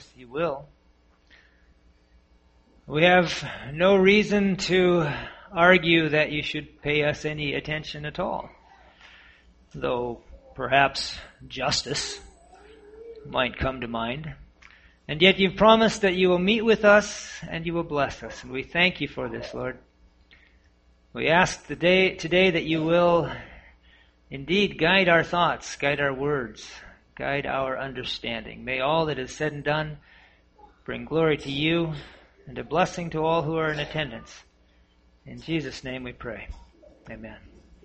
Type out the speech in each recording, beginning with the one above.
trust you will. We have no reason to argue that you should pay us any attention at all, though perhaps justice might come to mind. And yet you've promised that you will meet with us and you will bless us. And we thank you for this, Lord. We ask today that you will indeed guide our thoughts, guide our words, guide our understanding. May all that is said and done bring glory to you and a blessing to all who are in attendance. In Jesus' name we pray. Amen.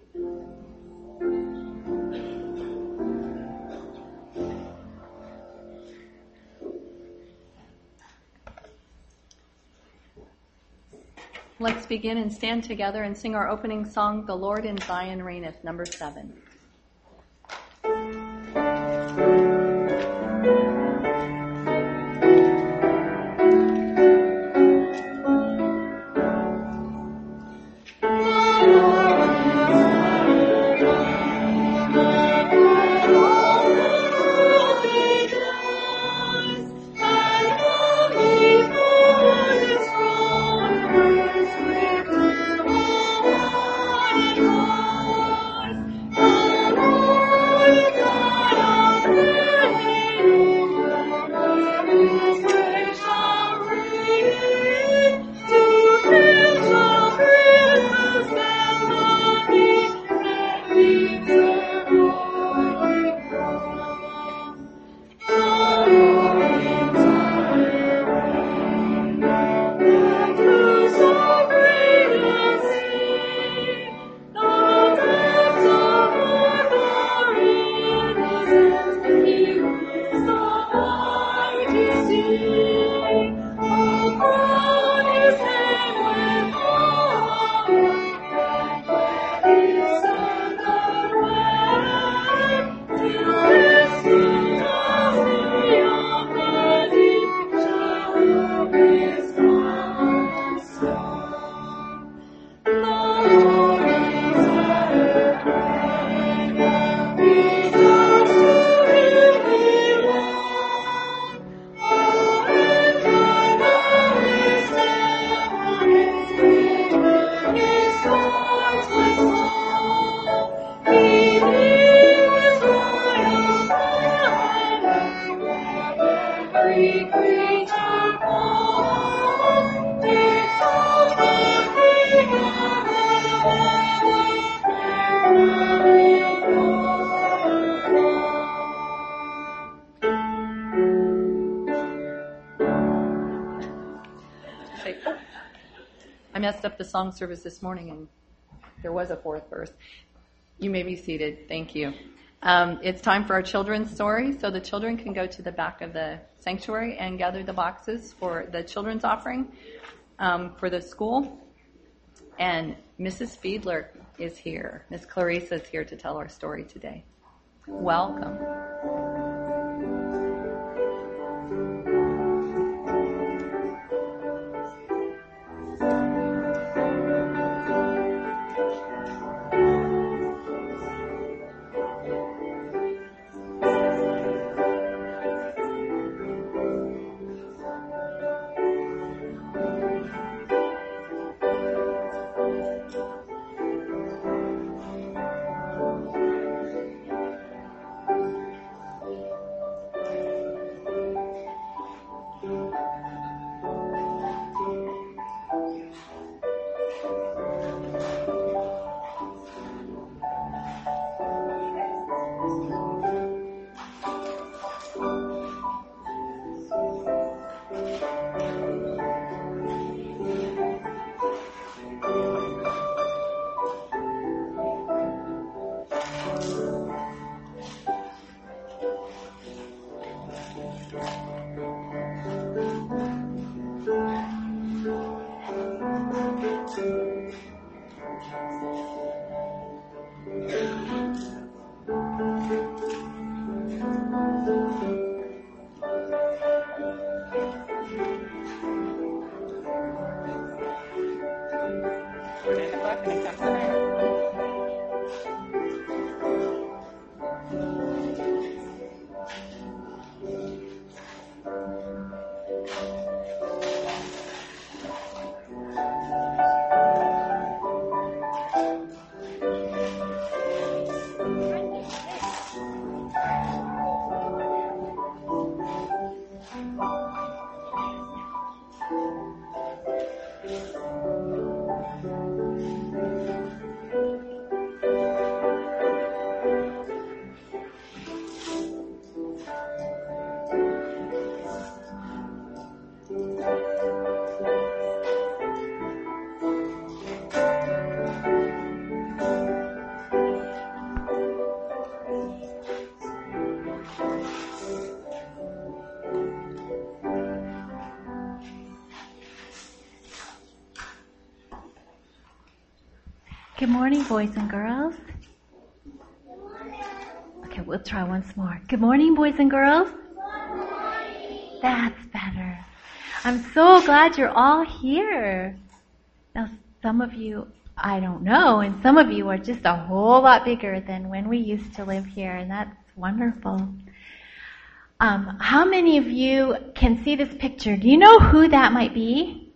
Let's begin and stand together and sing our opening song, The Lord in Zion Reigneth, number 7. I messed up the song service this morning and there was a fourth verse. You may be seated. Thank you. It's time for our children's story, so the children can go to the back of the sanctuary and gather the boxes for the children's offering for the school. And Mrs. Fiedler is here. Miss Clarissa is here to tell our story today. Welcome. Good morning, boys and girls. Okay, we'll try once more. Good morning, boys and girls. Good morning. That's better. I'm so glad you're all here. Now, some of you, I don't know, and some of you are just a whole lot bigger than when we used to live here, and that's wonderful. How many of you can see this picture? Do you know who that might be?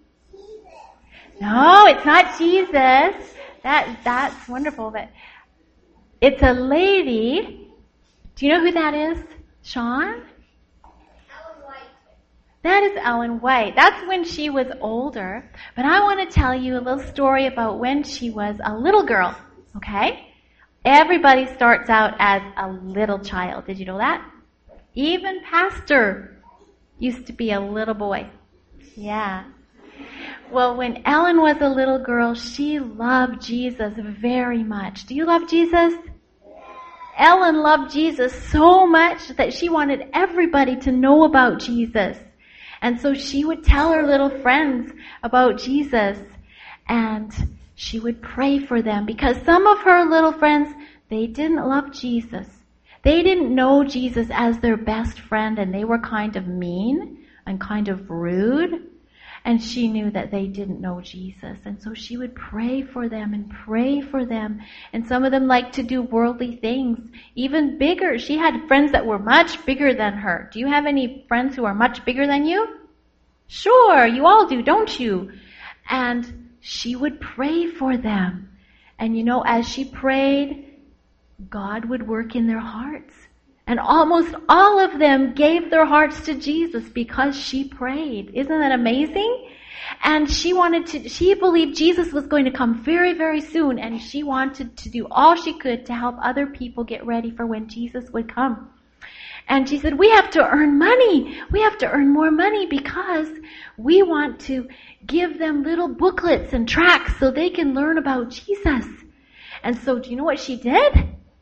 No, it's not Jesus. That's wonderful. But it's a lady. Do you know who that is, Sean? Ellen White. That is Ellen White. That's when she was older. But I want to tell you a little story about when she was a little girl. Okay? Everybody starts out as a little child. Did you know that? Even Pastor used to be a little boy. Yeah. Well, when Ellen was a little girl, she loved Jesus very much. Do you love Jesus? Ellen loved Jesus so much that she wanted everybody to know about Jesus. And so she would tell her little friends about Jesus. And she would pray for them because some of her little friends, they didn't love Jesus. They didn't know Jesus as their best friend, and they were kind of mean and kind of rude. And she knew that they didn't know Jesus. And so she would pray for them and pray for them. And some of them liked to do worldly things, even bigger. She had friends that were much bigger than her. Do you have any friends who are much bigger than you? Sure, you all do, don't you? And she would pray for them. And you know, as she prayed, God would work in their hearts. And almost all of them gave their hearts to Jesus because she prayed. Isn't that amazing? And she believed Jesus was going to come very, very soon, and she wanted to do all she could to help other people get ready for when Jesus would come. And she said, we have to earn money. We have to earn more money because we want to give them little booklets and tracts so they can learn about Jesus. And so do you know what she did?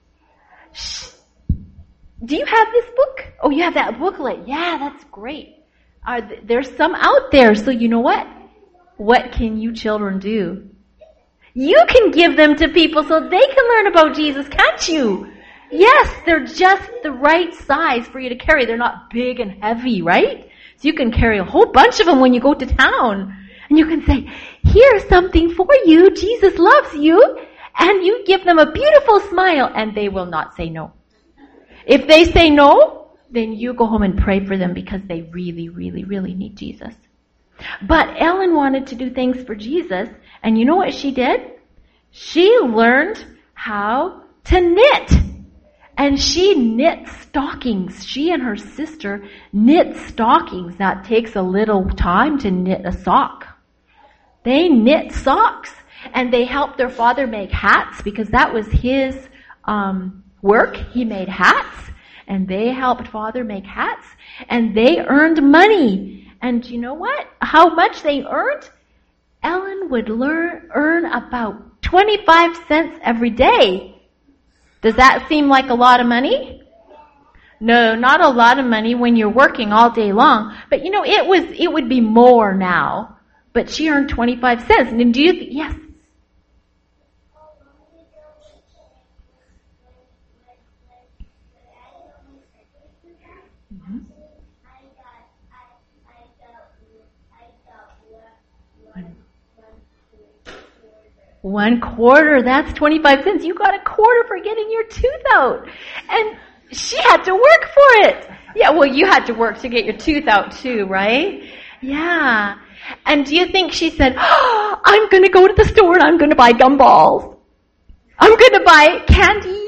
Do you have this book? Oh, you have that booklet. Yeah, that's great. There's some out there. So you know what? What can you children do? You can give them to people so they can learn about Jesus, can't you? Yes, they're just the right size for you to carry. They're not big and heavy, right? So you can carry a whole bunch of them when you go to town. And you can say, here's something for you. Jesus loves you. And you give them a beautiful smile, and they will not say no. If they say no, then you go home and pray for them because they really, really, really need Jesus. But Ellen wanted to do things for Jesus, and you know what she did? She learned how to knit. And she knit stockings. She and her sister knit stockings. That takes a little time to knit a sock. They knit socks, and they helped their father make hats because that was his work. He made hats, and they helped Father make hats, and they earned money. And you know what? How much they earned? Ellen would earn about 25 cents every day. Does that seem like a lot of money? No, not a lot of money when you're working all day long. But you know, it would be more now. But she earned 25 cents. And do you yes? $1/4, that's 25 cents. You got $1/4 for getting your tooth out. And she had to work for it. Yeah, well, you had to work to get your tooth out too, right? Yeah. And do you think she said, oh, I'm going to go to the store and I'm going to buy gumballs. I'm going to buy candy.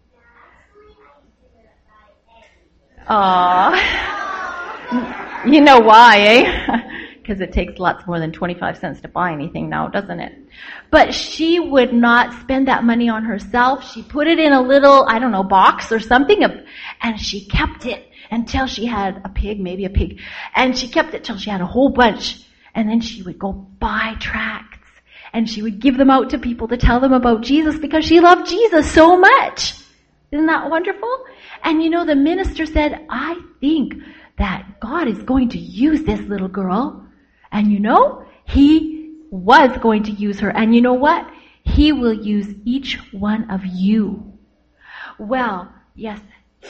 Aw. You know why, eh? Because it takes lots more than 25 cents to buy anything now, doesn't it? But she would not spend that money on herself. She put it in a little, box or something, and she kept it until she had a pig, maybe a pig. And she kept it till she had a whole bunch. And then she would go buy tracts. And she would give them out to people to tell them about Jesus because she loved Jesus so much. Isn't that wonderful? And you know, the minister said, I think that God is going to use this little girl. And you know, he was going to use her. And you know what? He will use each one of you. Well, yes.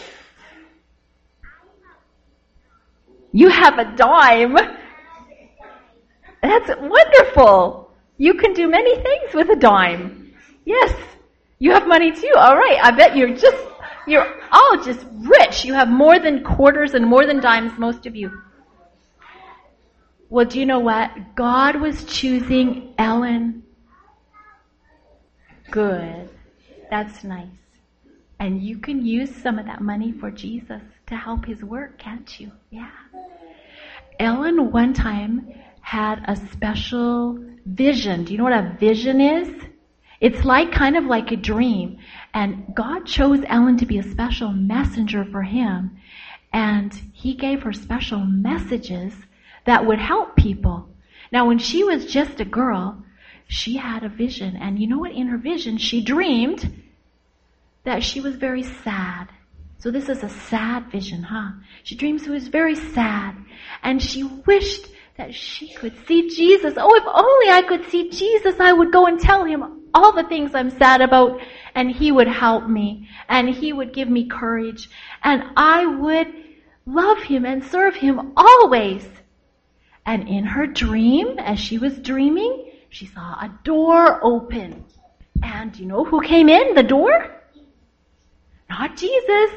You have a dime. That's wonderful. You can do many things with a dime. Yes. You have money too. All right. I bet you're all just rich. You have more than quarters and more than dimes, most of you. Well, do you know what? God was choosing Ellen. Good. That's nice. And you can use some of that money for Jesus to help his work, can't you? Yeah. Ellen one time had a special vision. Do you know what a vision is? It's kind of like a dream. And God chose Ellen to be a special messenger for him. And he gave her special messages that would help people. Now, when she was just a girl, she had a vision. And you know what? In her vision, she dreamed that she was very sad. So this is a sad vision, huh? She dreams she was very sad. And she wished that she could see Jesus. Oh, if only I could see Jesus, I would go and tell him all the things I'm sad about, and he would help me, and he would give me courage, and I would love him and serve him always. And in her dream, as she was dreaming, she saw a door open. And you know who came in the door? Not Jesus.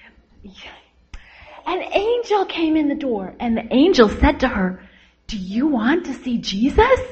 An angel came in the door, and the angel said to her, "Do you want to see Jesus?"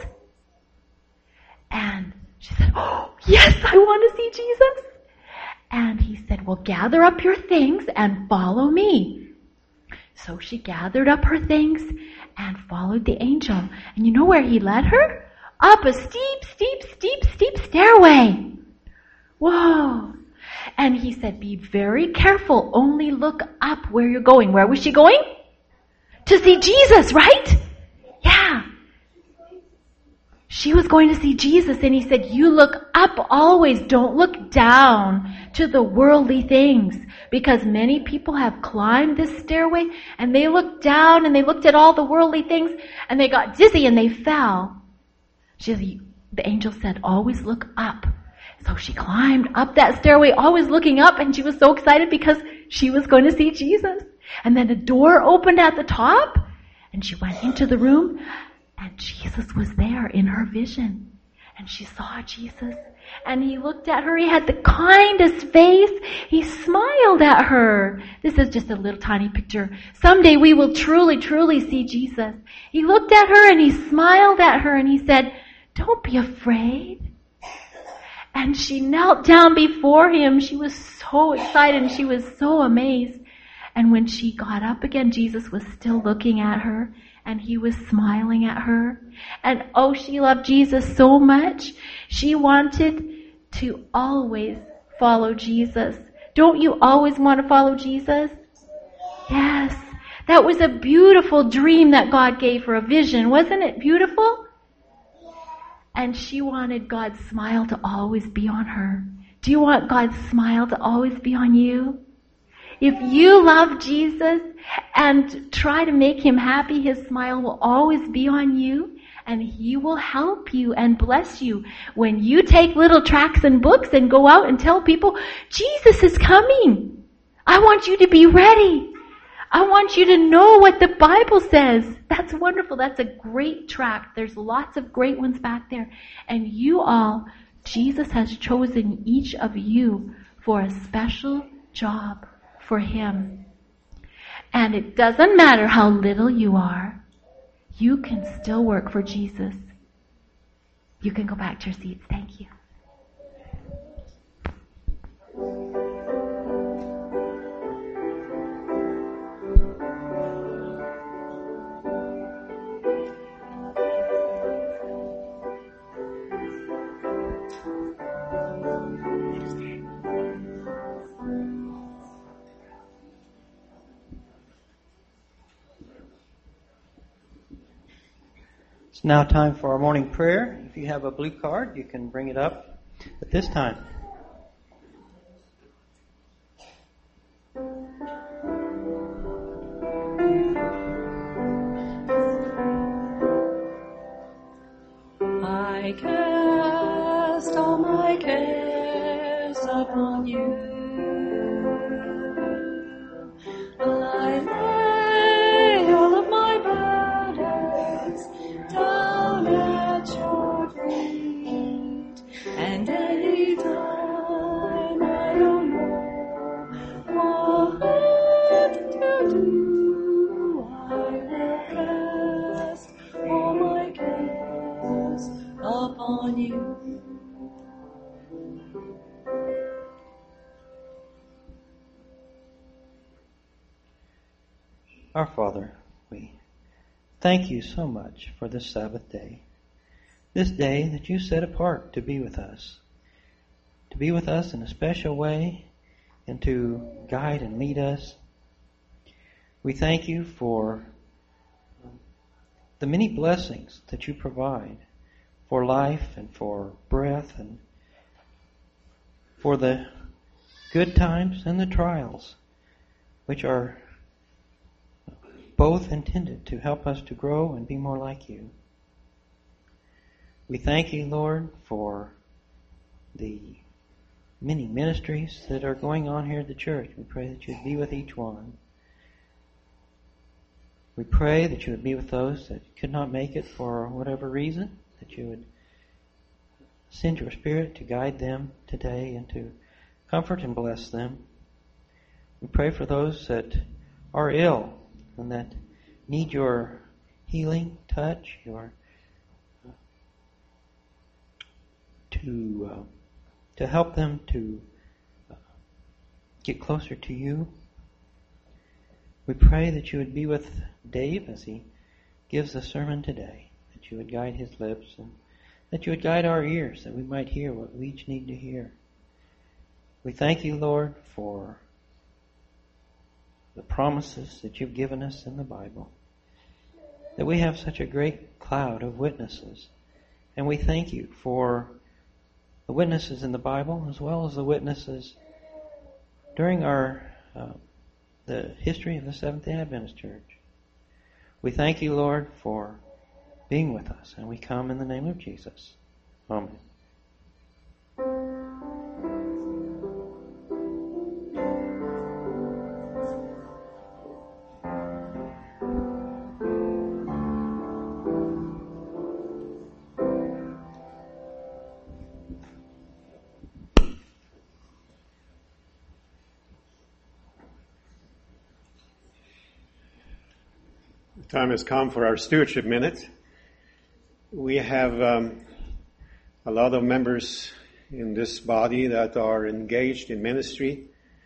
And she said, "Oh, yes, I want to see Jesus." And he said, "Well, gather up your things and follow me." So she gathered up her things and followed the angel. And you know where he led her? Up a steep stairway. Whoa. And he said, "Be very careful. Only look up where you're going." Where was she going? To see Jesus, right? Yeah. She was going to see Jesus, and he said, "You look up always. Don't look down to the worldly things." Because many people have climbed this stairway, and they looked down, and they looked at all the worldly things, and they got dizzy, and they fell. The angel said, "Always look up." So she climbed up that stairway, always looking up, and she was so excited because she was going to see Jesus. And then a door opened at the top, and she went into the room, and Jesus was there in her vision. And she saw Jesus, and he looked at her. He had the kindest face. He smiled at her. This is just a little tiny picture. Someday we will truly see Jesus. He looked at her, and he smiled at her, and he said, "Don't be afraid." And she knelt down before him. She was so excited, and she was so amazed. And when she got up again, Jesus was still looking at her, and he was smiling at her. And oh, she loved Jesus so much. She wanted to always follow Jesus. Don't you always want to follow Jesus? Yes. That was a beautiful dream that God gave her, a vision. Wasn't it beautiful? And she wanted God's smile to always be on her. Do you want God's smile to always be on you? If you love Jesus and try to make him happy, his smile will always be on you, and he will help you and bless you. When you take little tracts and books and go out and tell people, "Jesus is coming. I want you to be ready. I want you to know what the Bible says." That's wonderful. That's a great tract. There's lots of great ones back there. And you all, Jesus has chosen each of you for a special job for him. And it doesn't matter how little you are. You can still work for Jesus. You can go back to your seats. Thank you. It's now time for our morning prayer. If you have a blue card, you can bring it up at this time. I cast all my cares upon you. I lay all of my burdens down at your feet, and any time I don't know what to do, I will cast all my cares upon you. Our Father, we thank you so much for this Sabbath day. This day that you set apart to be with us. To be with us in a special way and to guide and lead us. We thank you for the many blessings that you provide for life and for breath and for the good times and the trials, which are both intended to help us to grow and be more like you. We thank you, Lord, for the many ministries that are going on here at the church. We pray that you would be with each one. We pray that you would be with those that could not make it for whatever reason, that you would send your Spirit to guide them today and to comfort and bless them. We pray for those that are ill and that need your healing touch, your to help them to get closer to you. We pray that you would be with Dave as he gives the sermon today, that you would guide his lips and that you would guide our ears, that we might hear what we each need to hear. We thank you, Lord, for the promises that you've given us in the Bible, that we have such a great cloud of witnesses. And we thank you for the witnesses in the Bible as well as the witnesses during the history of the Seventh-day Adventist Church. We thank you, Lord, for being with us, and we come in the name of Jesus. Amen. Time has come for our stewardship minute. We have a lot of members in this body that are engaged in ministry,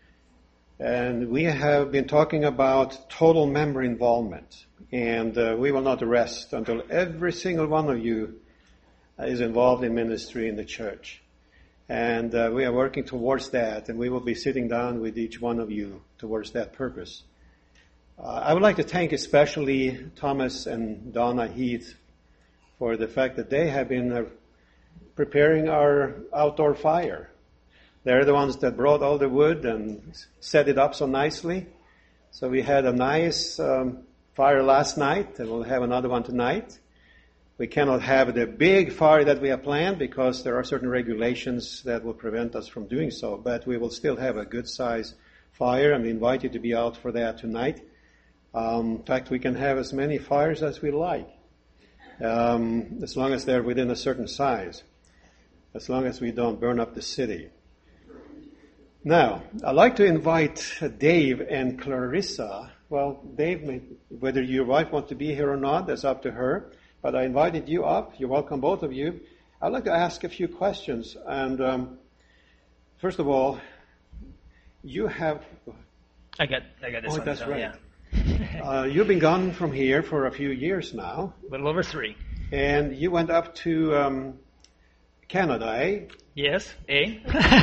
and we have been talking about total member involvement, and we will not rest until every single one of you is involved in ministry in the church. And we are working towards that, and we will be sitting down with each one of you towards that purpose. I would like to thank especially Thomas and Donna Heath for the fact that they have been preparing our outdoor fire. They're the ones that brought all the wood and set it up so nicely. So we had a nice fire last night, and we'll have another one tonight. We cannot have the big fire that we have planned because there are certain regulations that will prevent us from doing so, but we will still have a good size fire, and we invite you to be out for that tonight. In fact, we can have as many fires as we like, as long as they're within a certain size, as long as we don't burn up the city. Now, I'd like to invite Dave and Clarissa. Well, Dave, whether your wife wants to be here or not, that's up to her, but I invited you up. You're welcome, both of you. I'd like to ask a few questions. And first of all, you have... I got this one. That's so, right. Yeah. You've been gone from here for a few years now. A little over 3. And you went up to Canada, eh? Yes, eh?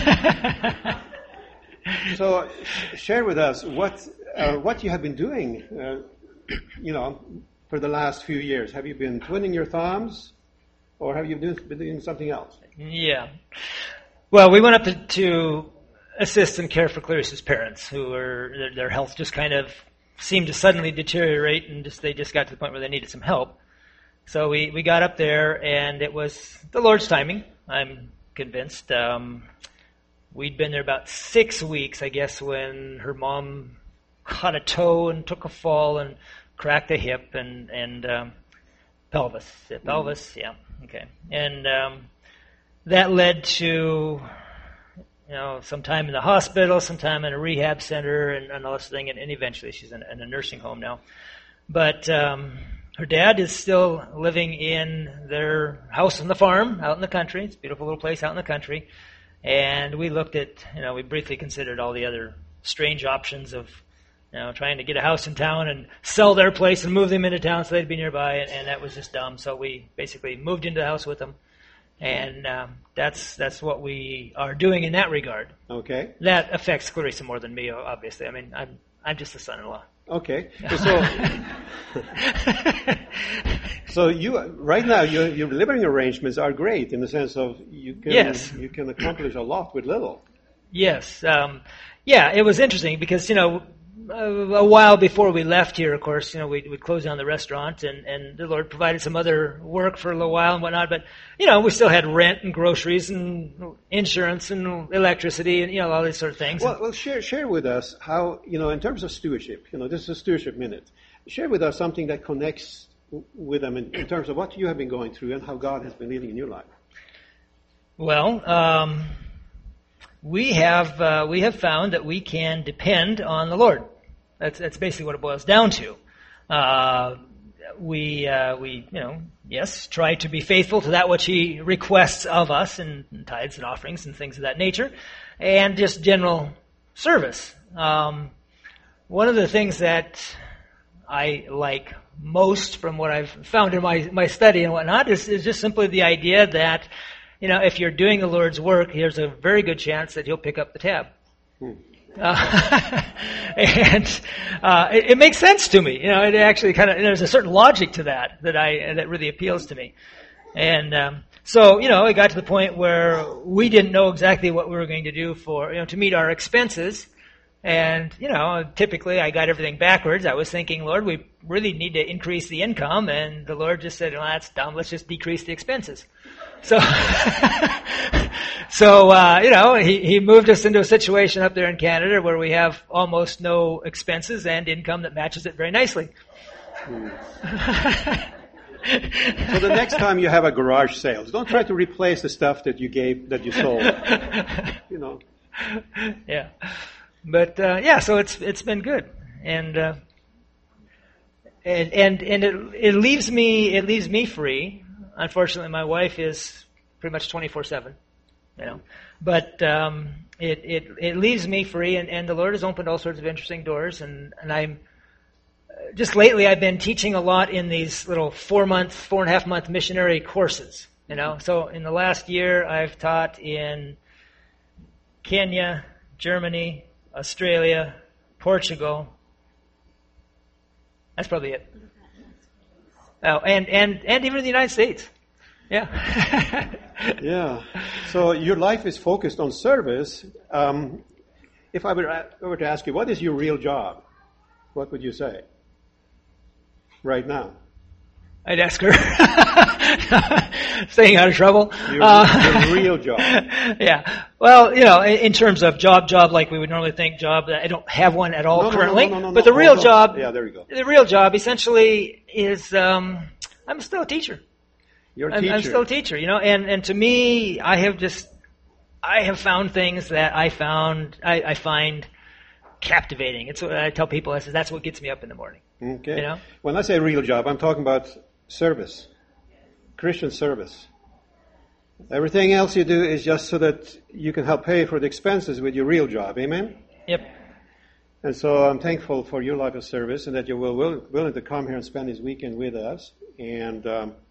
So share with us what you have been doing, for the last few years. Have you been twiddling your thumbs, or have you been doing something else? Yeah. Well, we went up to assist and care for Clarissa's parents, who were their health just kind of seemed to suddenly deteriorate, and they just got to the point where they needed some help. So we got up there, and it was the Lord's timing. I'm convinced. We'd been there about 6 weeks, I guess, when her mom caught a toe and took a fall and cracked a hip and pelvis. Pelvis, yeah, okay. And that led to, some time in the hospital, some time in a rehab center, and all this thing, and eventually she's in a nursing home now. But her dad is still living in their house on the farm out in the country. It's a beautiful little place out in the country. And we looked at, we briefly considered all the other strange options of, trying to get a house in town and sell their place and move them into town so they'd be nearby, and that was just dumb. So we basically moved into the house with them. And that's what we are doing in that regard. Okay. That affects Clarissa more than me, obviously. I mean, I'm just the son-in-law. Okay. So you right now your living arrangements are great in the sense of you can accomplish a lot with little. Yes. It was interesting because a while before we left here, of course, we'd closed down the restaurant and the Lord provided some other work for a little while and whatnot, but, we still had rent and groceries and insurance and electricity and, all these sort of things. Well, share with us how, in terms of stewardship, this is a stewardship minute. Share with us something that connects with them in terms of what you have been going through and how God has been leading in your life. Well, we have found that we can depend on the Lord. That's basically what it boils down to. We try to be faithful to that which He requests of us in tithes and offerings and things of that nature, and just general service. One of the things that I like most from what I've found in my study and whatnot is just simply the idea that, if you're doing the Lord's work, there's a very good chance that He'll pick up the tab. It makes sense to me. It actually there's a certain logic to that really appeals to me. And so it got to the point where we didn't know exactly what we were going to do to meet our expenses. And, typically I got everything backwards. I was thinking, Lord, we really need to increase the income. And the Lord just said, well, that's dumb. Let's just decrease the expenses. So, He moved us into a situation up there in Canada where we have almost no expenses and income that matches it very nicely. So the next time you have a garage sale, don't try to replace the stuff that you sold. Yeah. But so it's been good, and it leaves me free. Unfortunately, my wife is pretty much 24/7, But it leaves me free, and the Lord has opened all sorts of interesting doors, and I'm just lately I've been teaching a lot in these little 4.5 month missionary courses. So in the last year I've taught in Kenya, Germany, Australia, Portugal. That's probably it. Oh, and even the United States. Yeah. Yeah. So your life is focused on service. If I were to ask you, what is your real job? What would you say? Right now. I'd ask her. Staying out of trouble. Your real job. Yeah. Well, in terms of job like we would normally think job, I don't have one at all currently. No, but the real job. Yeah, there you go. The real job essentially is, I'm still a teacher. You're a teacher. I'm still a teacher, and to me, I have found things that I find captivating. It's what I tell people. I say that's what gets me up in the morning. Okay. When I say real job, I'm talking about service, Christian service. Everything else you do is just so that you can help pay for the expenses with your real job. Amen? Yep. And so I'm thankful for your life of service and that you're willing to come here and spend this weekend with us. And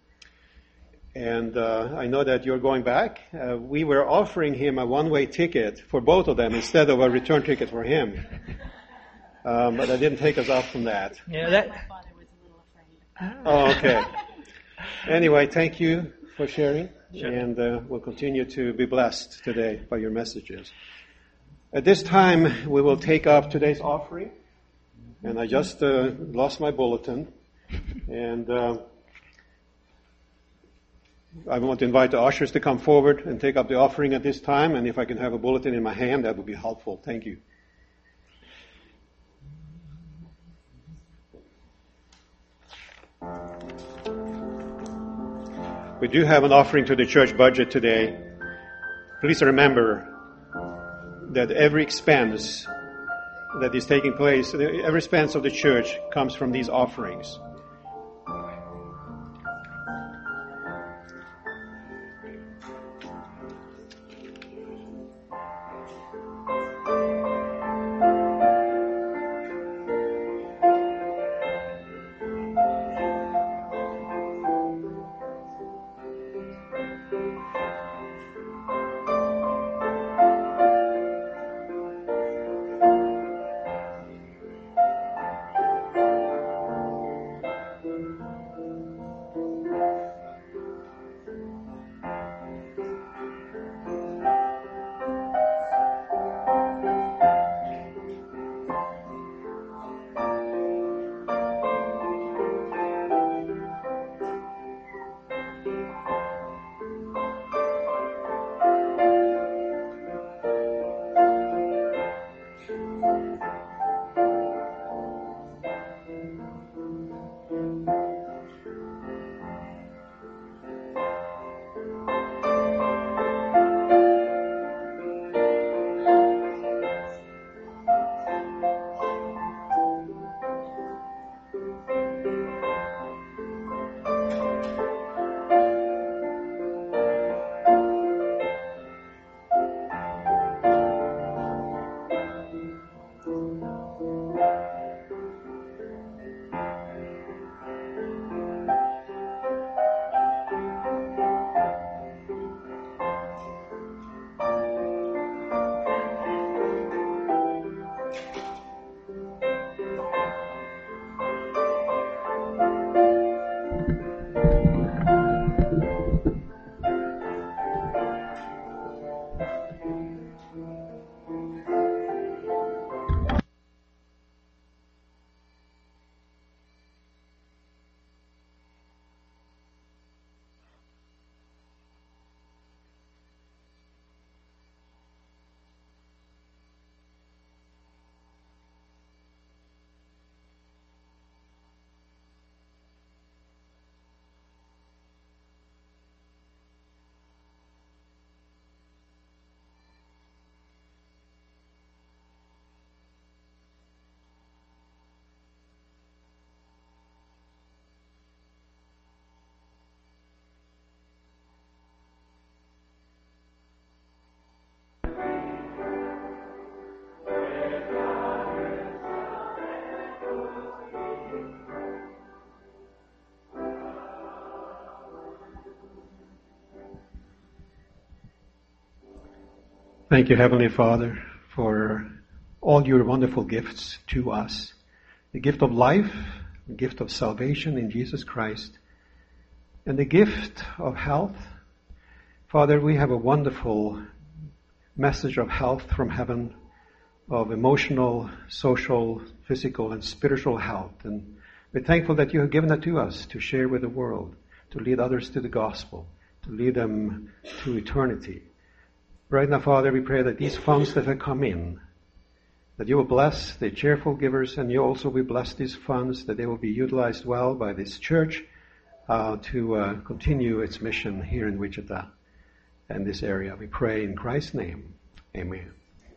I know that you're going back. We were offering him a one-way ticket for both of them instead of a return ticket for him. But that didn't take us off from that. Yeah, that. My father was a little afraid. Oh, okay. Anyway, thank you for sharing. Sure. And we'll continue to be blessed today by your messages. At this time, we will take up today's offering. And I just lost my bulletin. And I want to invite the ushers to come forward and take up the offering at this time. And if I can have a bulletin in my hand, that would be helpful. Thank you. We do have an offering to the church budget today. Please remember that every expense that is taking place, every expense of the church comes from these offerings. Thank you, Heavenly Father, for all your wonderful gifts to us. The gift of life, the gift of salvation in Jesus Christ, and the gift of health. Father, we have a wonderful message of health from heaven, of emotional, social, physical, and spiritual health. And we're thankful that you have given that to us to share with the world, to lead others to the gospel, to lead them to eternity. Right now, Father, we pray that these funds that have come in, that you will bless the cheerful givers, and you also will bless these funds, that they will be utilized well by this church to continue its mission here in Wichita and this area. We pray in Christ's name. Amen.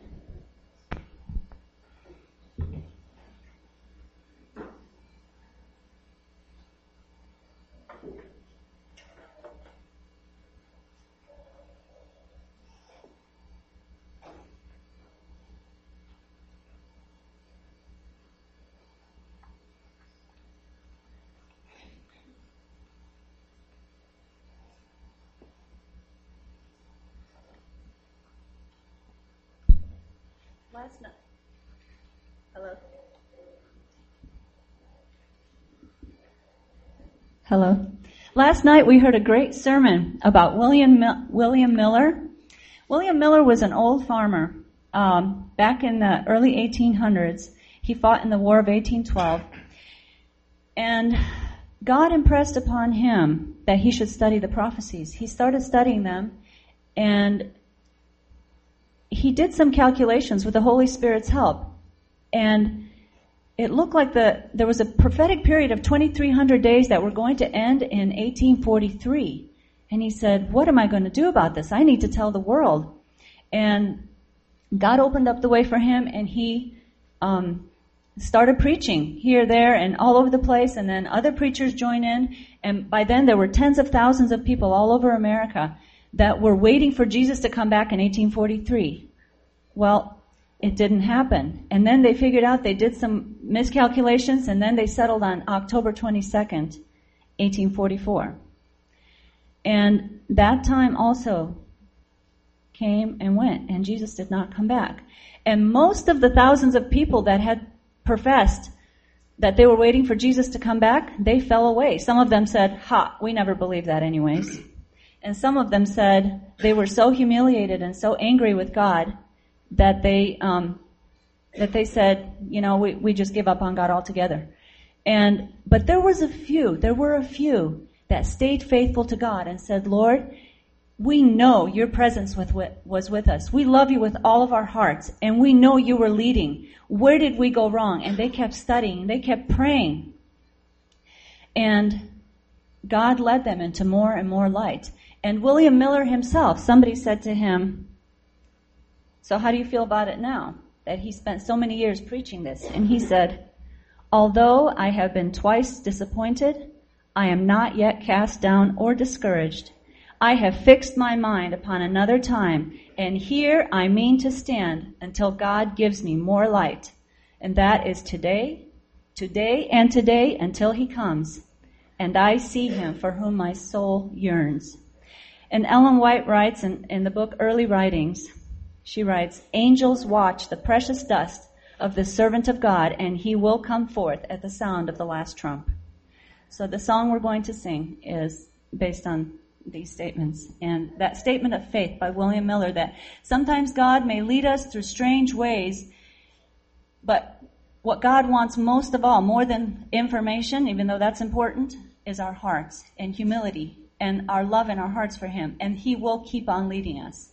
Last night. Hello? Hello. Last night we heard a great sermon about William Miller. William Miller was an old farmer. Back in the early 1800s, he fought in the War of 1812. And God impressed upon him that he should study the prophecies. He started studying them, and he did some calculations with the Holy Spirit's help. And it looked like there was a prophetic period of 2,300 days that were going to end in 1843. And he said, what am I going to do about this? I need to tell the world. And God opened up the way for him, and he started preaching here, there, and all over the place, and then other preachers joined in, and by then there were tens of thousands of people all over America that were waiting for Jesus to come back in 1843. Well, it didn't happen. And then they figured out, they did some miscalculations, and then they settled on October 22nd, 1844. And that time also came and went, and Jesus did not come back. And most of the thousands of people that had professed that they were waiting for Jesus to come back, they fell away. Some of them said, we never believed that anyways. And some of them said they were so humiliated and so angry with God that they said, we just give up on God altogether. But there were a few that stayed faithful to God and said, Lord, we know your presence was with us. We love you with all of our hearts, and we know you were leading. Where did we go wrong? And they kept studying. They kept praying. And God led them into more and more light. And William Miller himself, somebody said to him, so how do you feel about it now that he spent so many years preaching this? And he said, although I have been twice disappointed, I am not yet cast down or discouraged. I have fixed my mind upon another time, and here I mean to stand until God gives me more light. And that is today, and today until he comes, and I see him for whom my soul yearns. And Ellen White writes in the book Early Writings, she writes, angels watch the precious dust of the servant of God, and he will come forth at the sound of the last trump. So the song we're going to sing is based on these statements. And that statement of faith by William Miller, that sometimes God may lead us through strange ways, but what God wants most of all, more than information, even though that's important, is our hearts and humility and our love in our hearts for him. And he will keep on leading us.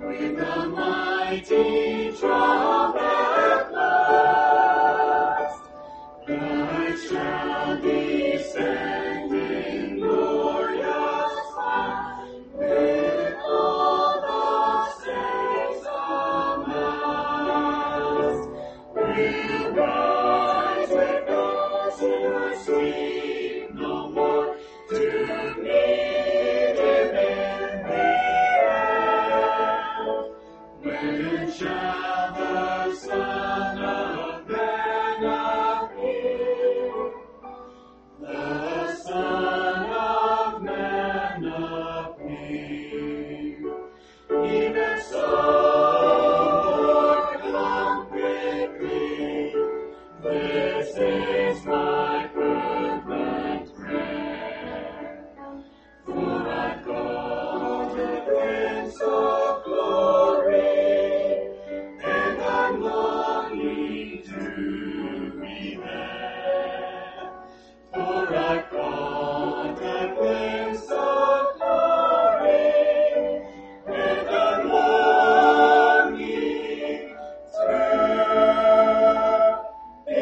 with the mighty trumpet blast, light shall descend in glorious fire, with all the saints amassed. We'll rise with those who sleep no more, to meet Him in the air. When shall the Son of Man appear? The Son of Man appear. Even so, Lord, come quickly. This is my fervent prayer. For I've got a glimpse of glory, and I'm longing to be there. For I've got a glimpse of glory, and I'm longing to be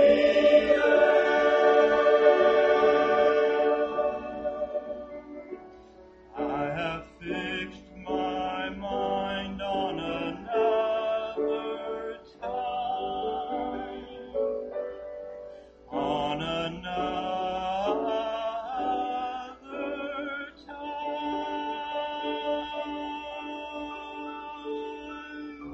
there. I have fixed my mind on another time, on another time.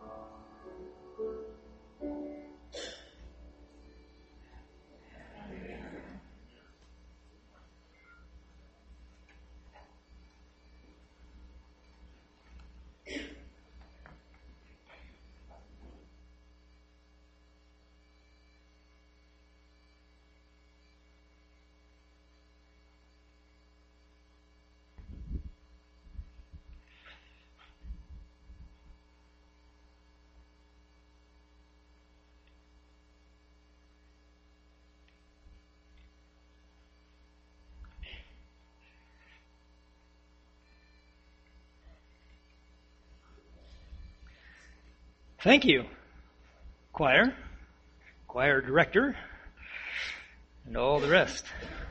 Thank you, choir director, and all the rest.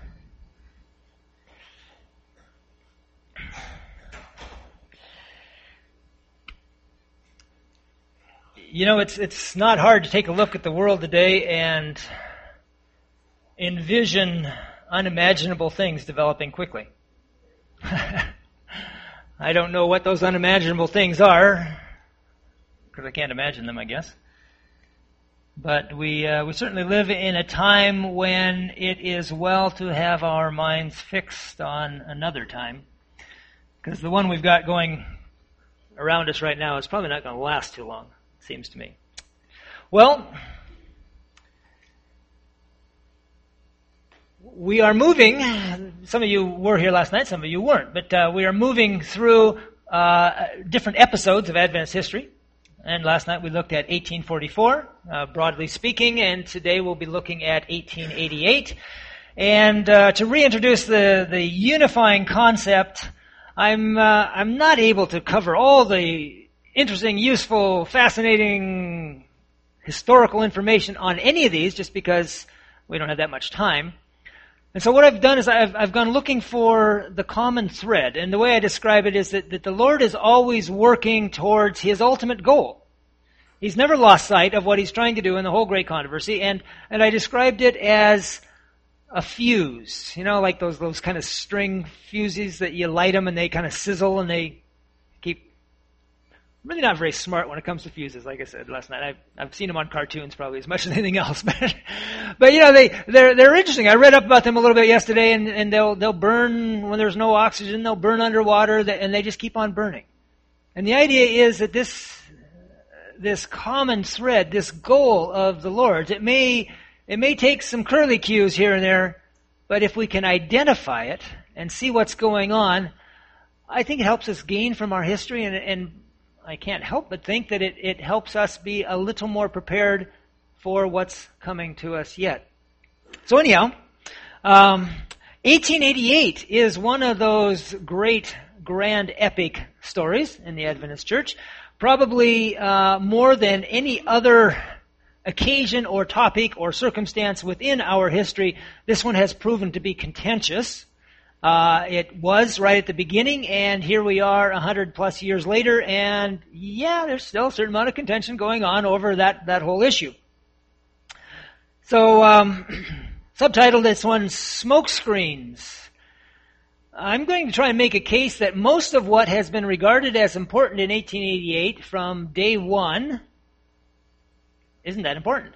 You know, it's not hard to take a look at the world today and envision unimaginable things developing quickly. I don't know what those unimaginable things are, because I can't imagine them, I guess. But we certainly live in a time when it is well to have our minds fixed on another time, because the one we've got going around us right now is probably not going to last too long, it seems to me. Well, we are moving. Some of you were here last night, some of you weren't, but we are moving through different episodes of Adventist history. And last night we looked at 1844, broadly speaking, and today we'll be looking at 1888. And to reintroduce the unifying concept, I'm not able to cover all the interesting, useful, fascinating historical information on any of these, just because we don't have that much time. And so what I've done is I've gone looking for the common thread. And the way I describe it is that the Lord is always working towards His ultimate goal. He's never lost sight of what He's trying to do in the whole great controversy. And I described it as a fuse. You know, like those kind of string fuses that you light them and they kind of sizzle and they keep... I'm really not very smart when it comes to fuses, like I said last night. I've seen them on cartoons probably as much as anything else. But you know, they're interesting. I read up about them a little bit yesterday, and they'll burn when there's no oxygen. They'll burn underwater, and they just keep on burning. And the idea is that this common thread, this goal of the Lord's, it may take some curlicues here and there, but if we can identify it and see what's going on, I think it helps us gain from our history, and I can't help but think that it helps us be a little more prepared for what's coming to us yet. So anyhow, 1888 is one of those great, grand, epic stories in the Adventist Church, Probably more than any other occasion or topic or circumstance within our history, this one has proven to be contentious. It was right at the beginning, and here we are 100 plus years later, and yeah, there's still a certain amount of contention going on over that whole issue. So, subtitled this one, Smokescreens. I'm going to try and make a case that most of what has been regarded as important in 1888 from day one isn't that important.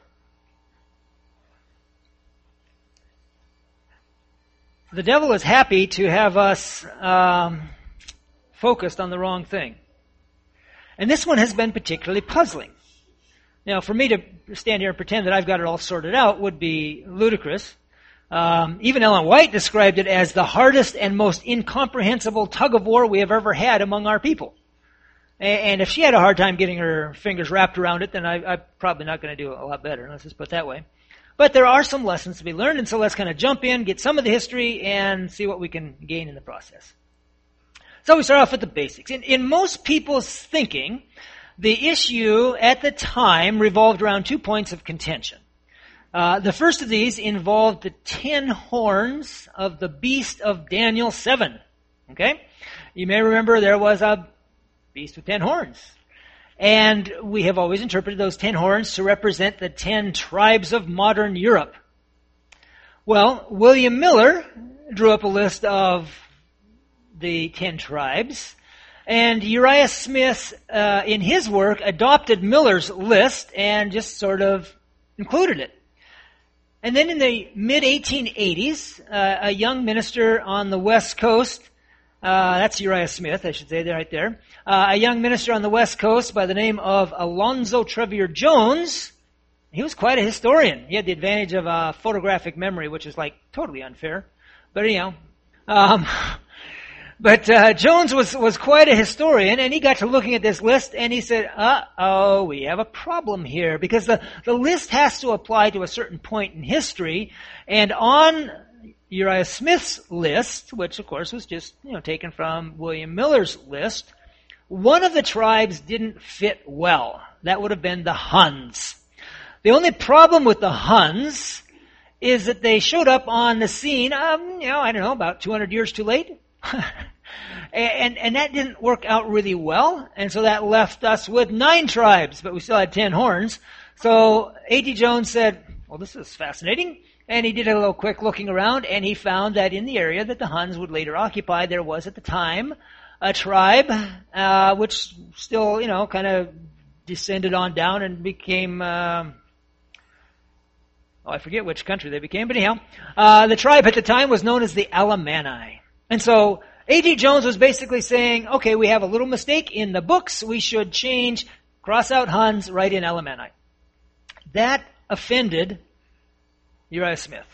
The devil is happy to have us focused on the wrong thing. And this one has been particularly puzzling. Now, for me to stand here and pretend that I've got it all sorted out would be ludicrous. Even Ellen White described it as the hardest and most incomprehensible tug-of-war we have ever had among our people. And if she had a hard time getting her fingers wrapped around it, then I'm probably not going to do a lot better, let's just put it that way. But there are some lessons to be learned, and so let's kind of jump in, get some of the history, and see what we can gain in the process. So we start off with the basics. In most people's thinking, the issue at the time revolved around 2 points of contention. The first of these involved the 10 horns of the beast of Daniel 7. Okay? You may remember there was a beast with 10 horns. And we have always interpreted those 10 horns to represent the 10 tribes of modern Europe. Well, William Miller drew up a list of the 10 tribes, and Uriah Smith, in his work, adopted Miller's list and just sort of included it. And then in the mid-1880s, a young minister on the West Coast, that's Uriah Smith, I should say, right there, a young minister on the West Coast by the name of Alonzo Trevier Jones, he was quite a historian. He had the advantage of a photographic memory, which is like totally unfair. But anyhow, Jones was quite a historian, and he got to looking at this list, and he said, uh-oh, we have a problem here, because the list has to apply to a certain point in history, and on Uriah Smith's list, which of course was just taken from William Miller's list, one of the tribes didn't fit well. That would have been the Huns. The only problem with the Huns is that they showed up on the scene, about 200 years too late. and that didn't work out really well, and so that left us with 9 tribes, but we still had 10 horns. So A.T. Jones said, well, this is fascinating, and he did a little quick looking around, and he found that in the area that the Huns would later occupy, there was at the time a tribe which still, kind of descended on down and became, I forget which country they became, but anyhow, the tribe at the time was known as the Alemanni. And so A.T. Jones was basically saying, okay, we have a little mistake in the books. We should change, cross out Huns, write in Alemanni. That offended Uriah Smith.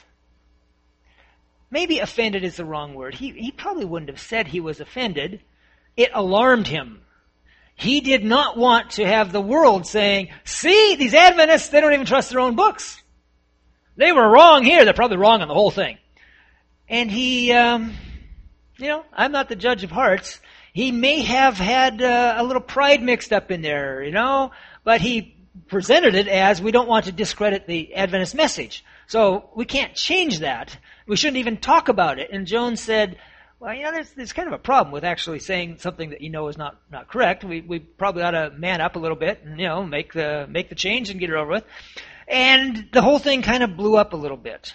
Maybe offended is the wrong word. He probably wouldn't have said he was offended. It alarmed him. He did not want to have the world saying, see, these Adventists, they don't even trust their own books. They were wrong here. They're probably wrong on the whole thing. And he... I'm not the judge of hearts. He may have had a little pride mixed up in there, but he presented it as we don't want to discredit the Adventist message. So we can't change that. We shouldn't even talk about it. And Jones said, well, there's kind of a problem with actually saying something that is not correct. We probably ought to man up a little bit and, make the change and get it over with. And the whole thing kind of blew up a little bit.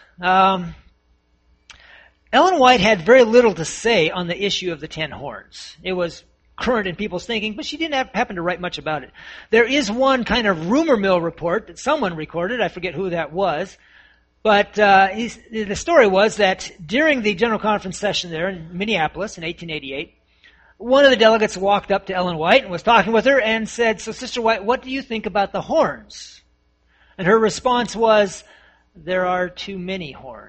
Ellen White had very little to say on the issue of the 10 horns. It was current in people's thinking, but she didn't happen to write much about it. There is one kind of rumor mill report that someone recorded. I forget who that was. But the story was that during the General Conference session there in Minneapolis in 1888, one of the delegates walked up to Ellen White and was talking with her and said, so Sister White, what do you think about the horns? And her response was, there are too many horns.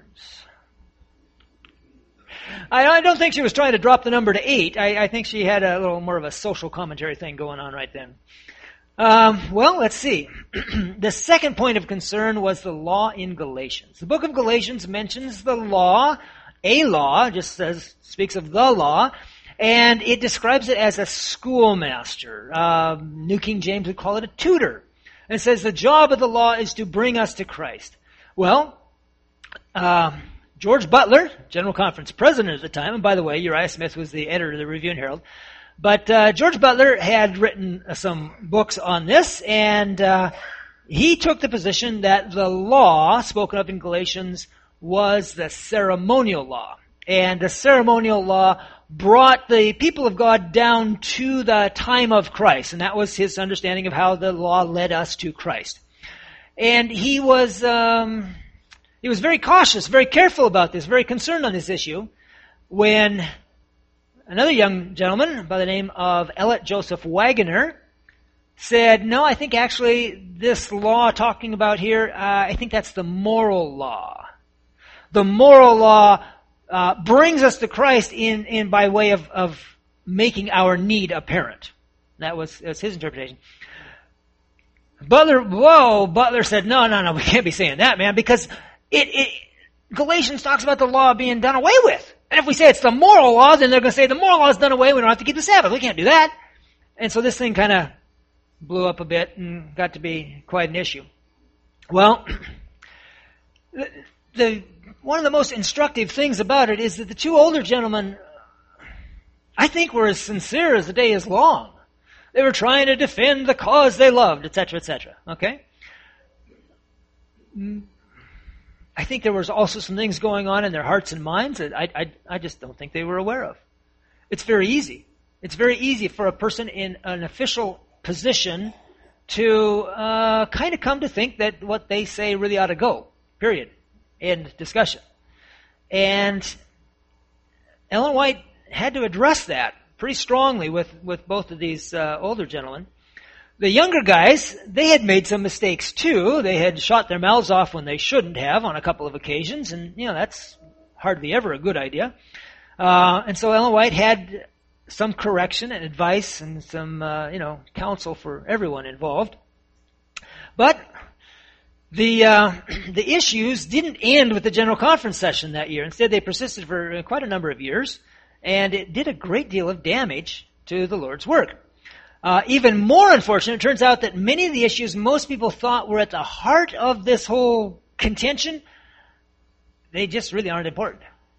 I don't think she was trying to drop the number to 8. I think she had a little more of a social commentary thing going on right then. Well, let's see. The second point of concern was the law in Galatians. The book of Galatians mentions the law, a law, just speaks of the law, And it describes it as a schoolmaster. New King James would call it a tutor. And it says the job of the law is to bring us to Christ. Well, George Butler, General Conference president at the time, and by the way, Uriah Smith was the editor of the Review and Herald, but George Butler had written some books on this, and he took the position that the law spoken of in Galatians was the ceremonial law. And the ceremonial law brought the people of God down to the time of Christ, and that was his understanding of how the law led us to Christ. And he was very cautious, very careful about this, very concerned on this issue, when another young gentleman by the name of Elliot Joseph Waggoner said, no, I think actually this law talking about here, I think that's the moral law. The moral law brings us to Christ in by way of making our need apparent. That was his interpretation. Butler said, no, we can't be saying that, man, because Galatians talks about the law being done away with. And if we say it's the moral law, then they're going to say the moral law is done away, we don't have to keep the Sabbath. We can't do that. And so this thing kind of blew up a bit and got to be quite an issue. Well, one of the most instructive things about it is that the two older gentlemen, I think, were as sincere as the day is long. They were trying to defend the cause they loved, etc., etc. Okay? I think there was also some things going on in their hearts and minds that I just don't think they were aware of. It's very easy. It's very easy for a person in an official position to kind of come to think that what they say really ought to go. Period. End discussion. And Ellen White had to address that pretty strongly with both of these older gentlemen. The younger guys, they had made some mistakes too. They had shot their mouths off when they shouldn't have on a couple of occasions, and that's hardly ever a good idea. And so Ellen White had some correction and advice and some counsel for everyone involved. But the issues didn't end with the General Conference session that year. Instead, they persisted for quite a number of years, and it did a great deal of damage to the Lord's work. Even more unfortunate, it turns out that many of the issues most people thought were at the heart of this whole contention, they just really aren't important.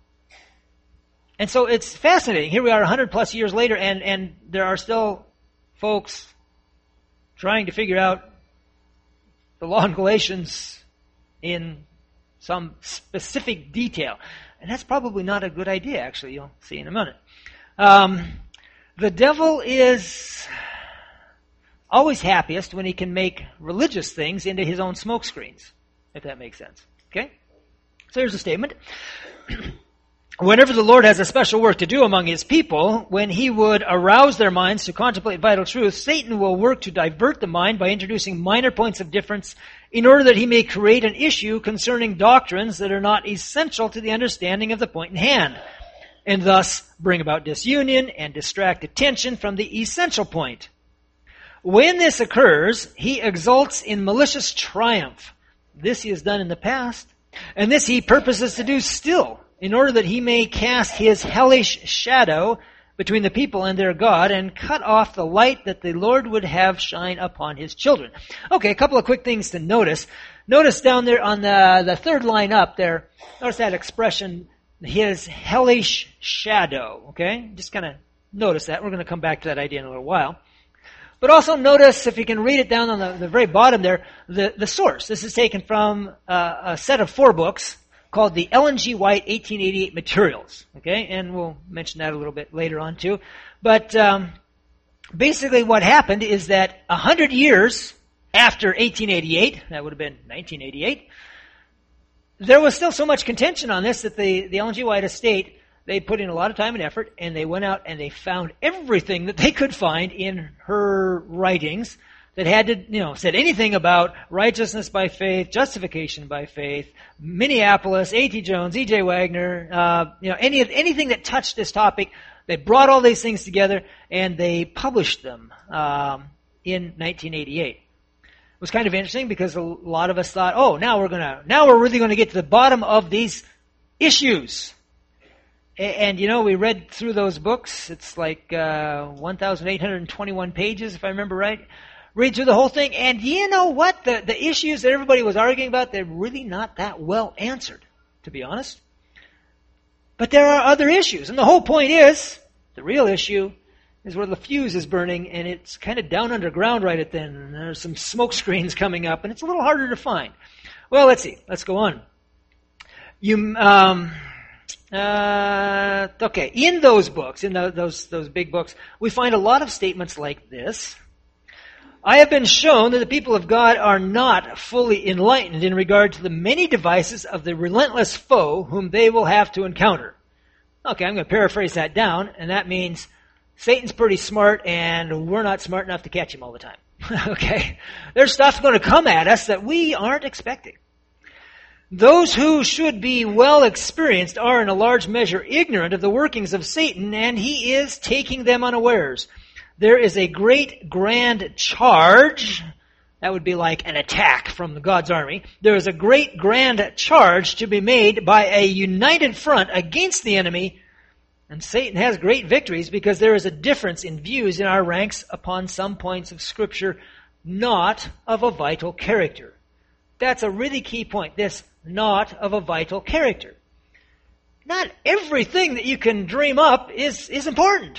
And so it's fascinating. Here we are 100 plus years later, and there are still folks trying to figure out the law in Galatians in some specific detail. And that's probably not a good idea, actually. You'll see in a minute. The devil is always happiest when he can make religious things into his own smoke screens, if that makes sense. Okay? So here's a statement. Whenever the Lord has a special work to do among his people, when he would arouse their minds to contemplate vital truth, Satan will work to divert the mind by introducing minor points of difference in order that he may create an issue concerning doctrines that are not essential to the understanding of the point in hand, and thus bring about disunion and distract attention from the essential point. When this occurs, he exults in malicious triumph. This he has done in the past, and this he purposes to do still, in order that he may cast his hellish shadow between the people and their God and cut off the light that the Lord would have shine upon his children. Okay, a couple of quick things to notice. Notice down there on the third line up there, notice that expression, his hellish shadow. Okay, just kind of notice that. We're going to come back to that idea in a little while. But also notice, if you can read it down on the very bottom there, the source. This is taken from a set of 4 books called the Ellen G. White 1888 Materials. Okay, and we'll mention that a little bit later on too. But basically what happened is that 100 years after 1888, that would have been 1988, there was still so much contention on this that the Ellen G. White estate, they put in a lot of time and effort, and they went out and they found everything that they could find in her writings that had to, said anything about righteousness by faith, justification by faith, Minneapolis, A.T. Jones, E.J. Wagner, anything that touched this topic. They brought all these things together and they published them in 1988. It was kind of interesting because a lot of us thought, now we're really going to get to the bottom of these issues. And we read through those books. It's like 1,821 pages, if I remember right. Read through the whole thing, and you know what? The issues that everybody was arguing about, they're really not that well answered, to be honest. But there are other issues, and the whole point is, the real issue is where the fuse is burning, and it's kind of down underground right at then, and there's some smoke screens coming up, and it's a little harder to find. Well, let's see. Let's go on. Okay, in those books, in those big books, we find a lot of statements like this. I have been shown that the people of God are not fully enlightened in regard to the many devices of the relentless foe whom they will have to encounter. Okay, I'm going to paraphrase that down, and that means Satan's pretty smart, and we're not smart enough to catch him all the time. Okay? There's stuff going to come at us that we aren't expecting. Those who should be well experienced are in a large measure ignorant of the workings of Satan, and he is taking them unawares. There is a great grand charge. That would be like an attack from God's army. There is a great grand charge to be made by a united front against the enemy. And Satan has great victories because there is a difference in views in our ranks upon some points of Scripture, not of a vital character. That's a really key point. This not of a vital character. Not everything that you can dream up is important.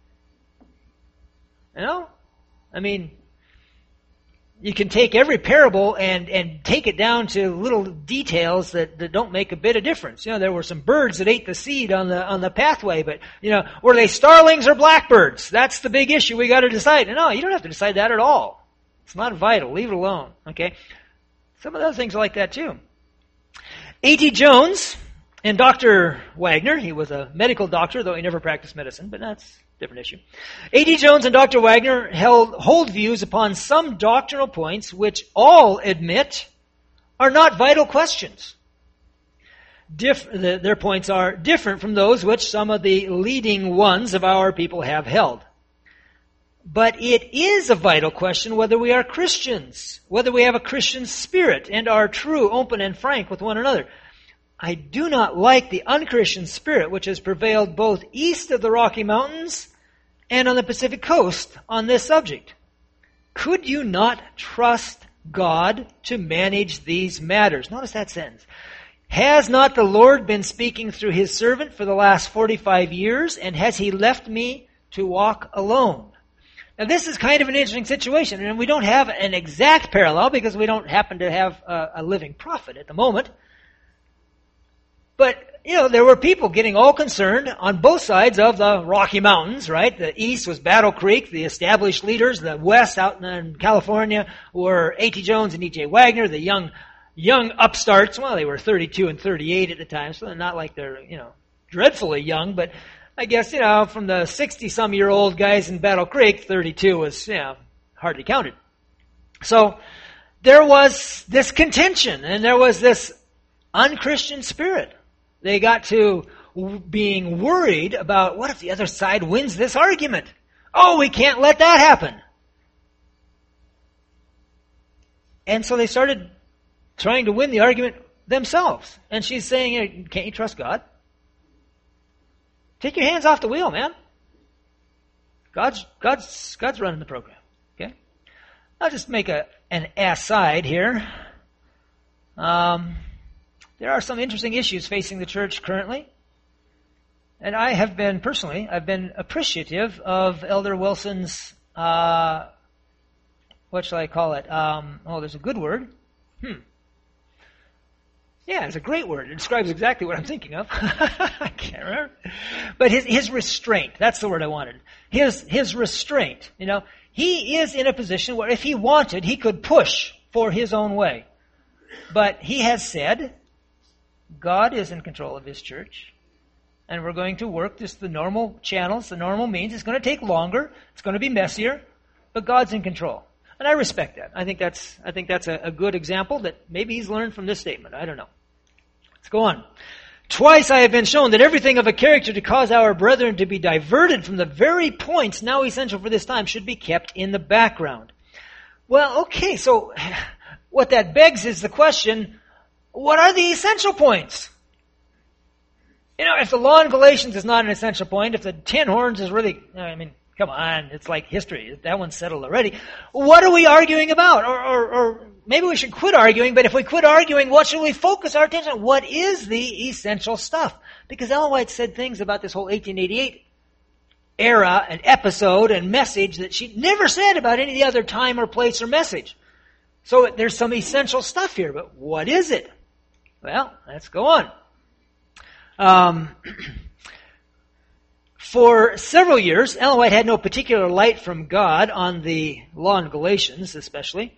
I mean, you can take every parable and take it down to little details that don't make a bit of difference. There were some birds that ate the seed on the pathway, but, were they starlings or blackbirds? That's the big issue we got to decide. No, you don't have to decide that at all. It's not vital. Leave it alone. Okay? Some of those things are like that too. A.T. Jones and Dr. Wagner, he was a medical doctor, though he never practiced medicine, but that's a different issue. A.T. Jones and Dr. Wagner hold views upon some doctrinal points which all admit are not vital questions. Their points are different from those which some of the leading ones of our people have held. But it is a vital question whether we are Christians, whether we have a Christian spirit and are true, open, and frank with one another. I do not like the unchristian spirit which has prevailed both east of the Rocky Mountains and on the Pacific coast on this subject. Could you not trust God to manage these matters? Notice that sentence. Has not the Lord been speaking through His servant for the last 45 years, and has He left me to walk alone? Now, this is kind of an interesting situation, and we don't have an exact parallel because we don't happen to have a living prophet at the moment. But, there were people getting all concerned on both sides of the Rocky Mountains, right? The east was Battle Creek, the established leaders. The west, out in California, were A.T. Jones and E.J. Wagner, the young upstarts. Well, they were 32 and 38 at the time, so they're not like they're, dreadfully young, but I guess, from the 60-some-year-old guys in Battle Creek, 32 was, hardly counted. So there was this contention, and there was this unchristian spirit. They got to being worried about, what if the other side wins this argument? Oh, we can't let that happen. And so they started trying to win the argument themselves. And she's saying, can't you trust God? Take your hands off the wheel, man. God's running the program. Okay? I'll just make an aside here. There are some interesting issues facing the church currently. And I've been appreciative of Elder Wilson's, what shall I call it? There's a good word. Yeah, it's a great word. It describes exactly what I'm thinking of. I can't remember. But his restraint, that's the word I wanted. His restraint, he is in a position where if he wanted, he could push for his own way. But he has said, God is in control of His church, and we're going to work just the normal channels, the normal means. It's going to take longer. It's going to be messier, but God's in control. And I respect that. I think that's a good example that maybe he's learned from this statement. I don't know. Let's go on. Twice I have been shown that everything of a character to cause our brethren to be diverted from the very points now essential for this time should be kept in the background. Well, okay, so what that begs is the question, what are the essential points? If the law in Galatians is not an essential point, if the 10 horns is really, come on, it's like history. That one's settled already. What are we arguing about? Or maybe we should quit arguing, but if we quit arguing, what should we focus our attention on? What is the essential stuff? Because Ellen White said things about this whole 1888 era and episode and message that she never said about any other time or place or message. So there's some essential stuff here, but what is it? Well, let's go on. For several years, Ellen White had no particular light from God on the law in Galatians, especially.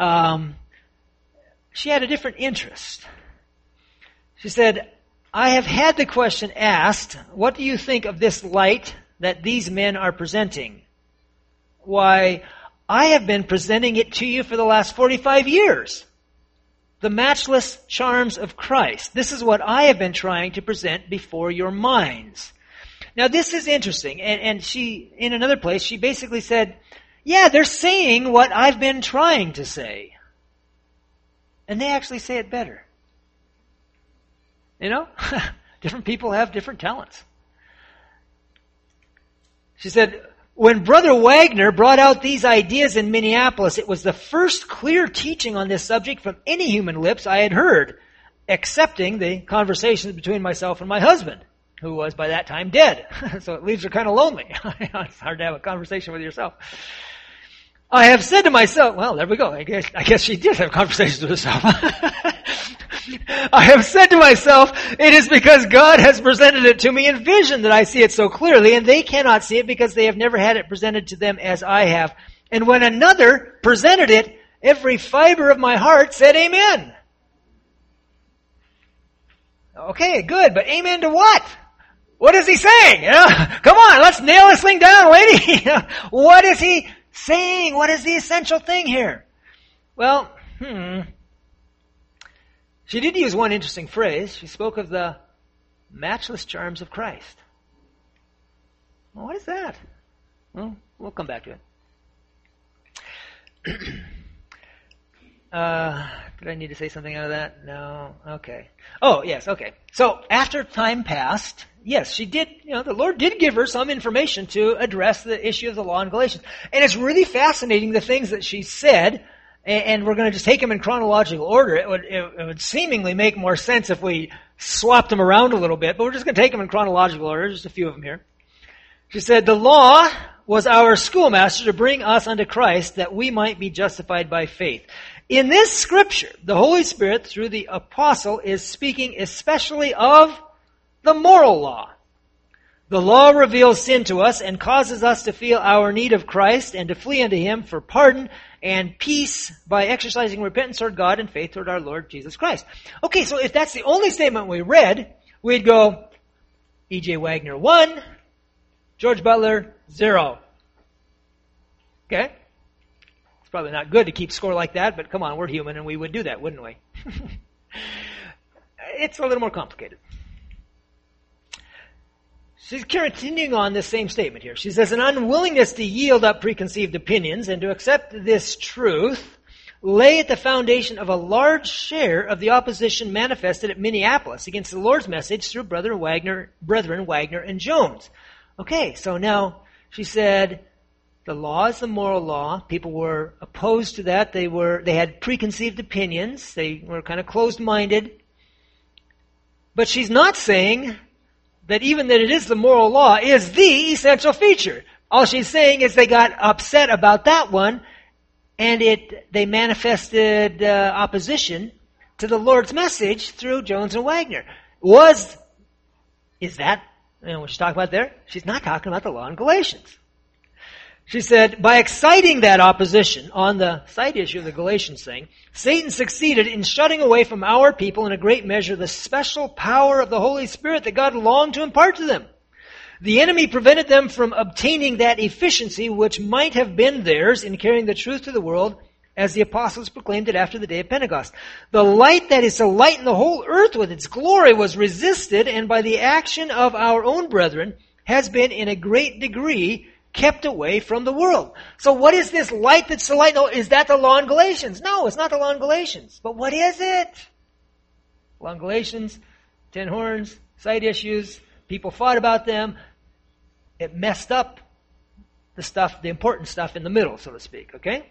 She had a different interest. She said, I have had the question asked, what do you think of this light that these men are presenting? Why, I have been presenting it to you for the last 45 years. The matchless charms of Christ. This is what I have been trying to present before your minds. Now this is interesting, and she, in another place, she basically said, yeah, they're saying what I've been trying to say. And they actually say it better. Different people have different talents. She said, when Brother Wagner brought out these ideas in Minneapolis, it was the first clear teaching on this subject from any human lips I had heard, excepting the conversations between myself and my husband, who was by that time dead. So it leaves her kind of lonely. It's hard to have a conversation with yourself. I have said to myself, well, there we go. I guess she did have conversations with herself. I have said to myself, it is because God has presented it to me in vision that I see it so clearly, and they cannot see it because they have never had it presented to them as I have. And when another presented it, every fiber of my heart said amen. Okay, good, but amen to what? What is he saying? Come on, let's nail this thing down, lady. What is he saying? What is the essential thing here? Well, she did use one interesting phrase. She spoke of the matchless charms of Christ. Well, what is that? Well, we'll come back to it. Did I need to say something out of that? No? Okay. Oh, yes, okay. So, after time passed, yes, she did, the Lord did give her some information to address the issue of the law in Galatians. And it's really fascinating, the things that she said, and we're going to just take them in chronological order. It would seemingly make more sense if we swapped them around a little bit, but we're just going to take them in chronological order, just a few of them here. She said, the law was our schoolmaster to bring us unto Christ that we might be justified by faith. In this scripture, the Holy Spirit, through the apostle, is speaking especially of the moral law. The law reveals sin to us and causes us to feel our need of Christ and to flee unto Him for pardon and peace by exercising repentance toward God and faith toward our Lord Jesus Christ. Okay, so if that's the only statement we read, we'd go, E.J. Wagner 1, George Butler 0. Okay? It's probably not good to keep score like that, but come on, we're human and we would do that, wouldn't we? It's a little more complicated. She's continuing on this same statement here. She says, an unwillingness to yield up preconceived opinions and to accept this truth lay at the foundation of a large share of the opposition manifested at Minneapolis against the Lord's message through Brethren Wagner and Jones. Okay, so now she said, the law is the moral law. People were opposed to that. They had preconceived opinions. They were kind of closed-minded. But she's not saying that even that it is the moral law is the essential feature. All she's saying is they got upset about that one, and they manifested opposition to the Lord's message through Jones and Wagner. Is that what she's talking about there? She's not talking about the law in Galatians. She said, by exciting that opposition on the side issue of the Galatians thing, Satan succeeded in shutting away from our people in a great measure the special power of the Holy Spirit that God longed to impart to them. The enemy prevented them from obtaining that efficiency which might have been theirs in carrying the truth to the world as the apostles proclaimed it after the day of Pentecost. The light that is to lighten the whole earth with its glory was resisted, and by the action of our own brethren has been in a great degree kept away from the world. So what is this light that's to light? No, is that the law in Galatians? No, it's not the law in Galatians. But what is it? Law in Galatians, 10 horns, side issues. People fought about them. It messed up the stuff, the important stuff in the middle, so to speak, okay?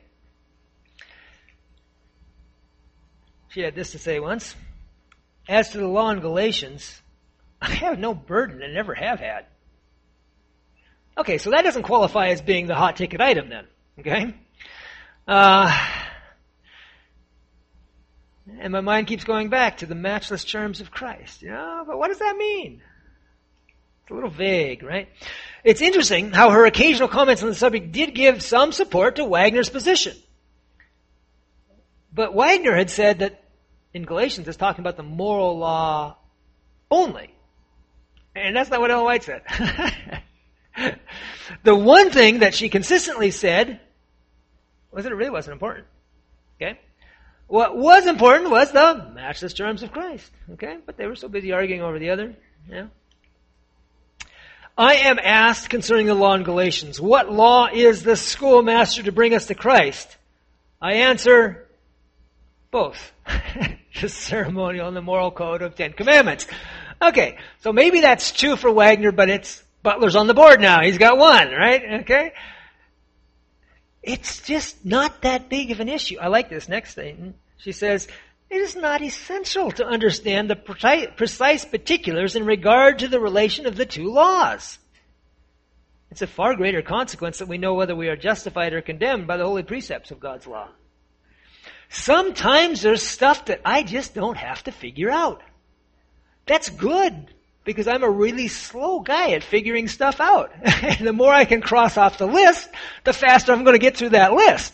She had this to say once. As to the law in Galatians, I have no burden and never have had. Okay, so that doesn't qualify as being the hot ticket item then, okay? And my mind keeps going back to the matchless charms of Christ. But what does that mean? It's a little vague, right? It's interesting how her occasional comments on the subject did give some support to Wagner's position. But Wagner had said that in Galatians it's talking about the moral law only. And that's not what Ellen White said. The one thing that she consistently said was that it really wasn't important. Okay? What was important was the matchless charms of Christ. Okay? But they were so busy arguing over the other. Yeah. I am asked concerning the law in Galatians, what law is the schoolmaster to bring us to Christ? I answer, both. The ceremonial and the moral code of 10 Commandments. Okay, so maybe that's true for Wagner, but it's Butler's on the board now. He's got one, right? Okay? It's just not that big of an issue. I like this next thing. She says, it is not essential to understand the precise particulars in regard to the relation of the two laws. It's a far greater consequence that we know whether we are justified or condemned by the holy precepts of God's law. Sometimes there's stuff that I just don't have to figure out. That's good, because I'm a really slow guy at figuring stuff out. And the more I can cross off the list, the faster I'm going to get through that list.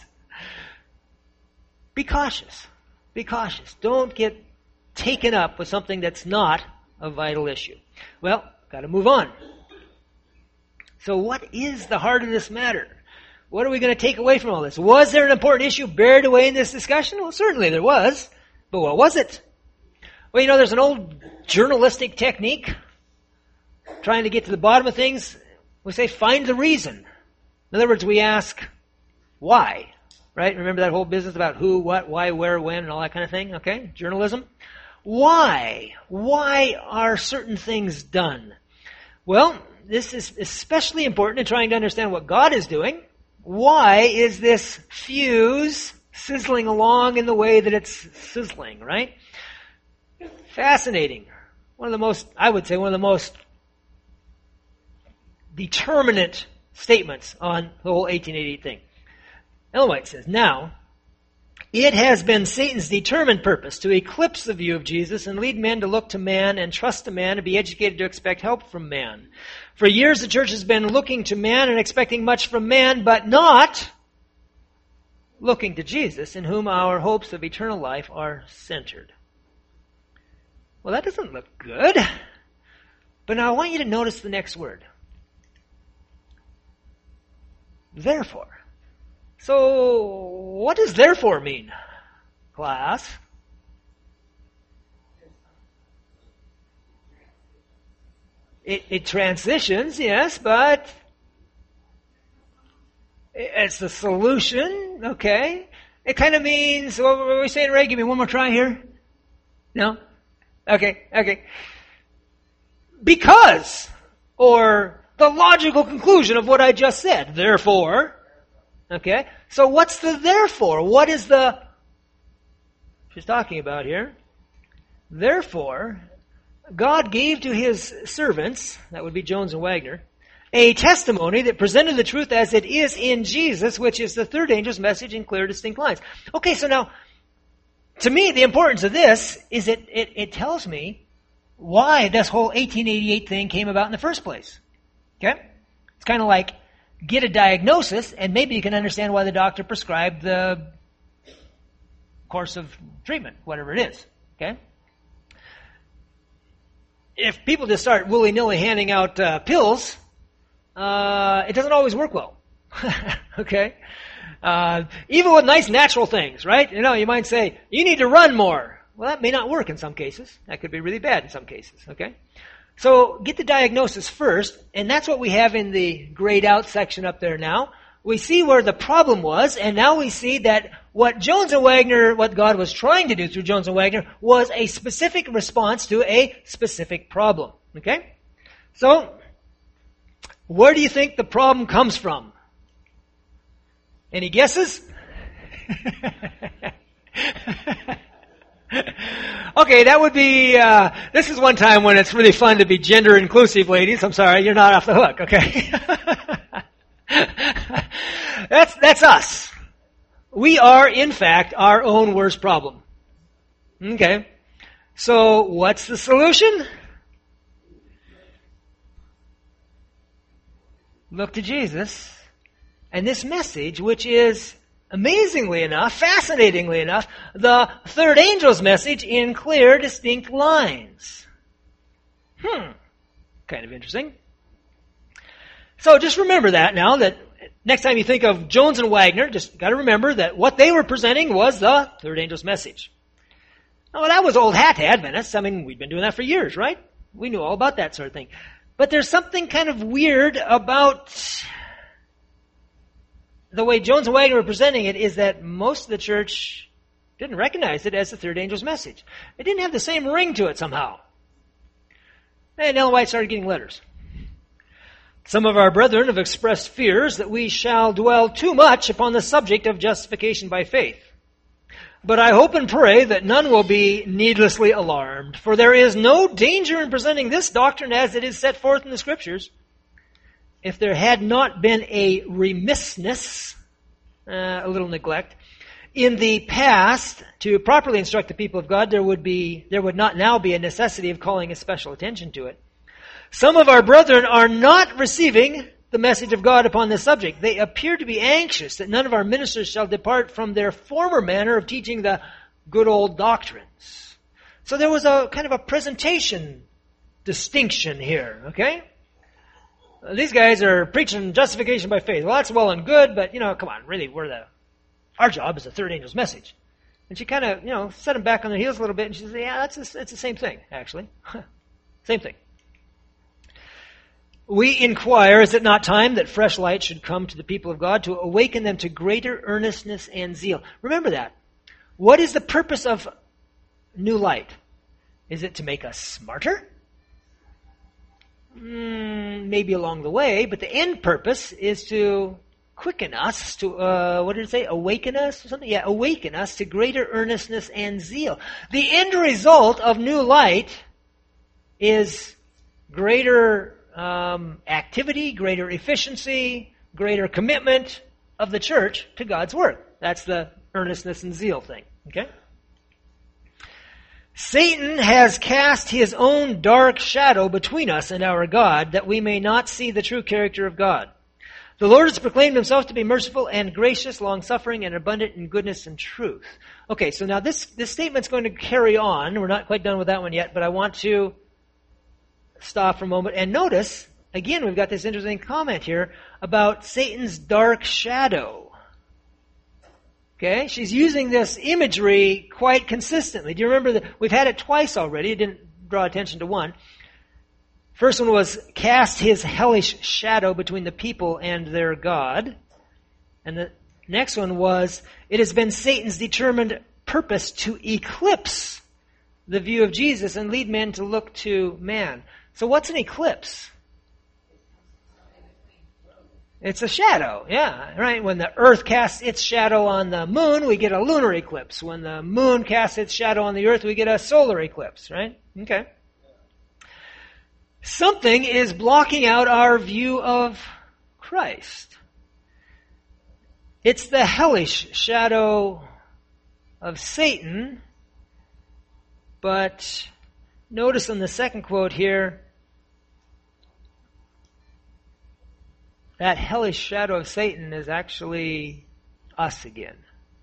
Be cautious. Be cautious. Don't get taken up with something that's not a vital issue. Well, got to move on. So what is the heart of this matter? What are we going to take away from all this? Was there an important issue buried away in this discussion? Well, certainly there was. But what was it? Well, there's an old journalistic technique. Trying to get to the bottom of things, we say, find the reason. In other words, we ask, why? Right? Remember that whole business about who, what, why, where, when, and all that kind of thing? Okay? Journalism. Why? Why are certain things done? Well, this is especially important in trying to understand what God is doing. Why is this fuse sizzling along in the way that it's sizzling, right? Fascinating. One of the most determinate statements on the whole 1888 thing. Ellen White says, now, it has been Satan's determined purpose to eclipse the view of Jesus and lead men to look to man and trust to man and be educated to expect help from man. For years the church has been looking to man and expecting much from man, but not looking to Jesus, in whom our hopes of eternal life are centered. Well, that doesn't look good. But now I want you to notice the next word. Therefore. So, what does therefore mean, class? It transitions, yes, but it's the solution, okay? It kind of means, what were we saying, Ray? Give me one more try here. No? Okay. Because, or the logical conclusion of what I just said. Therefore, okay? So what's the therefore? What is the she's talking about here? Therefore, God gave to His servants, that would be Jones and Wagner, a testimony that presented the truth as it is in Jesus, which is the third angel's message in clear, distinct lines. Okay, so now, to me, the importance of this is it tells me why this whole 1888 thing came about in the first place. Okay? It's kind of like get a diagnosis, and maybe you can understand why the doctor prescribed the course of treatment, whatever it is. Okay? If people just start willy-nilly handing out pills, it doesn't always work well. Okay? Even with nice natural things, right? You might say, you need to run more. Well, that may not work in some cases. That could be really bad in some cases, okay? So, get the diagnosis first, and that's what we have in the grayed out section up there now. We see where the problem was, and now we see that what God was trying to do through Jones and Wagner was a specific response to a specific problem. Okay? So, where do you think the problem comes from? Any guesses? Okay, that would be, this is one time when it's really fun to be gender inclusive, ladies. I'm sorry, you're not off the hook, okay? That's us. We are, in fact, our own worst problem. Okay. So, what's the solution? Look to Jesus. And this message, which is, amazingly enough, fascinatingly enough, the third angel's message in clear, distinct lines. Kind of interesting. So just remember that now, that next time you think of Jones and Wagner, just got to remember that what they were presenting was the third angel's message. Now, that was old hat to Adventists. I mean, we've been doing that for years, right? We knew all about that sort of thing. But there's something kind of weird about the way Jones and Wagner were presenting it, is that most of the church didn't recognize it as the third angel's message. It didn't have the same ring to it somehow. And Ellen White started getting letters. Some of our brethren have expressed fears that we shall dwell too much upon the subject of justification by faith. But I hope and pray that none will be needlessly alarmed, for there is no danger in presenting this doctrine as it is set forth in the Scriptures. If there had not been a remissness, a little neglect, in the past to properly instruct the people of God, there would not now be a necessity of calling a special attention to it. Some of our brethren are not receiving the message of God upon this subject. They appear to be anxious that none of our ministers shall depart from their former manner of teaching the good old doctrines. So there was a kind of a presentation distinction here, okay? These guys are preaching justification by faith. Well, that's well and good, but, come on, really, our job is the third angel's message. And she kind of, set them back on their heels a little bit, and she says, yeah, it's the same thing, actually. Same thing. We inquire, is it not time that fresh light should come to the people of God to awaken them to greater earnestness and zeal? Remember that. What is the purpose of new light? Is it to make us smarter? Maybe along the way, but the end purpose is to quicken us to, what did it say? Awaken us or something? Yeah, awaken us to greater earnestness and zeal. The end result of new light is greater activity, greater efficiency, greater commitment of the church to God's work. That's the earnestness and zeal thing. Okay? Satan has cast his own dark shadow between us and our God, that we may not see the true character of God. The Lord has proclaimed himself to be merciful and gracious, long-suffering, and abundant in goodness and truth. Okay, so now this statement's going to carry on. We're not quite done with that one yet, but I want to stop for a moment and notice, again, we've got this interesting comment here about Satan's dark shadow. Okay, she's using this imagery quite consistently. Do you remember that we've had it twice already? It didn't draw attention to one. First one was cast his hellish shadow between the people and their God. And the next one was, it has been Satan's determined purpose to eclipse the view of Jesus and lead men to look to man. So what's an eclipse? It's a shadow, yeah, right? When the earth casts its shadow on the moon, we get a lunar eclipse. When the moon casts its shadow on the earth, we get a solar eclipse, right? Okay. Something is blocking out our view of Christ. It's the hellish shadow of Satan, but notice in the second quote here, that hellish shadow of Satan is actually us again.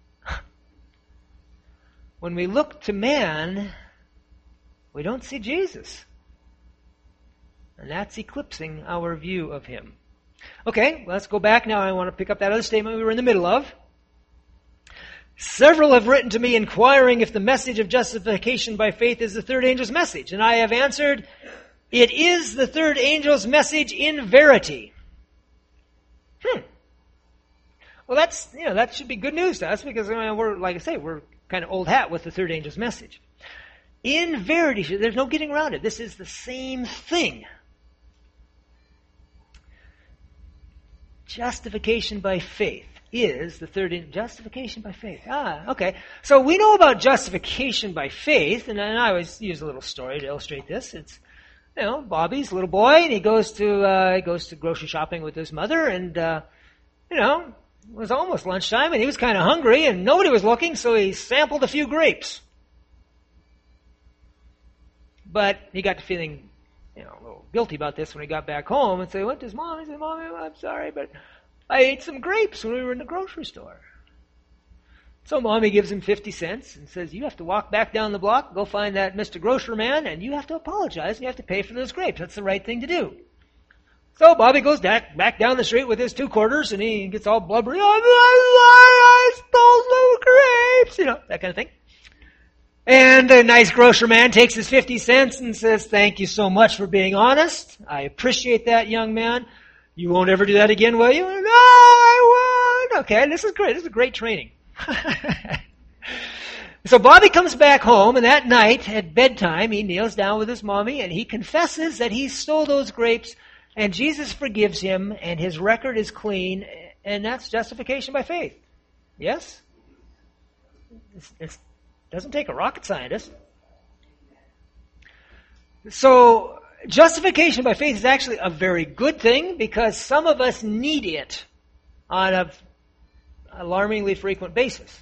When we look to man, we don't see Jesus. And that's eclipsing our view of him. Okay, let's go back now. I want to pick up that other statement we were in the middle of. Several have written to me inquiring if the message of justification by faith is the third angel's message. And I have answered, it is the third angel's message in verity. Well, that should be good news to us because we're, like I say, we're kind of old hat with the third angel's message. In verity, there's no getting around it. This is the same thing. Justification by faith is the third justification by faith. Okay. So we know about justification by faith, and I always use a little story to illustrate this. It's, Bobby's a little boy, and he goes to grocery shopping with his mother, and it was almost lunchtime, and he was kind of hungry, and nobody was looking, so he sampled a few grapes. But he got to feeling, a little guilty about this when he got back home, and said, "What does Mom?" He said, "Mommy, I'm sorry, but I ate some grapes when we were in the grocery store." So Mommy gives him 50 cents and says, "You have to walk back down the block, go find that Mr. Grocer man, and you have to apologize, and you have to pay for those grapes. That's the right thing to do." So Bobby goes back down the street with his 2 quarters, and he gets all blubbery. "I stole some grapes," that kind of thing. And the nice grocer man takes his 50 cents and says, "Thank you so much for being honest. I appreciate that, young man. You won't ever do that again, will you?" "No, I won't." "Okay, this is great. This is great training." So Bobby comes back home, and that night at bedtime, he kneels down with his mommy, and he confesses that he stole those grapes, and Jesus forgives him, and his record is clean, and that's justification by faith. Yes? It doesn't take a rocket scientist. So justification by faith is actually a very good thing, because some of us need it on an alarmingly frequent basis.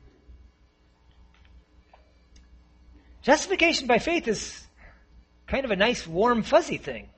Justification by faith is kind of a nice, warm, fuzzy thing,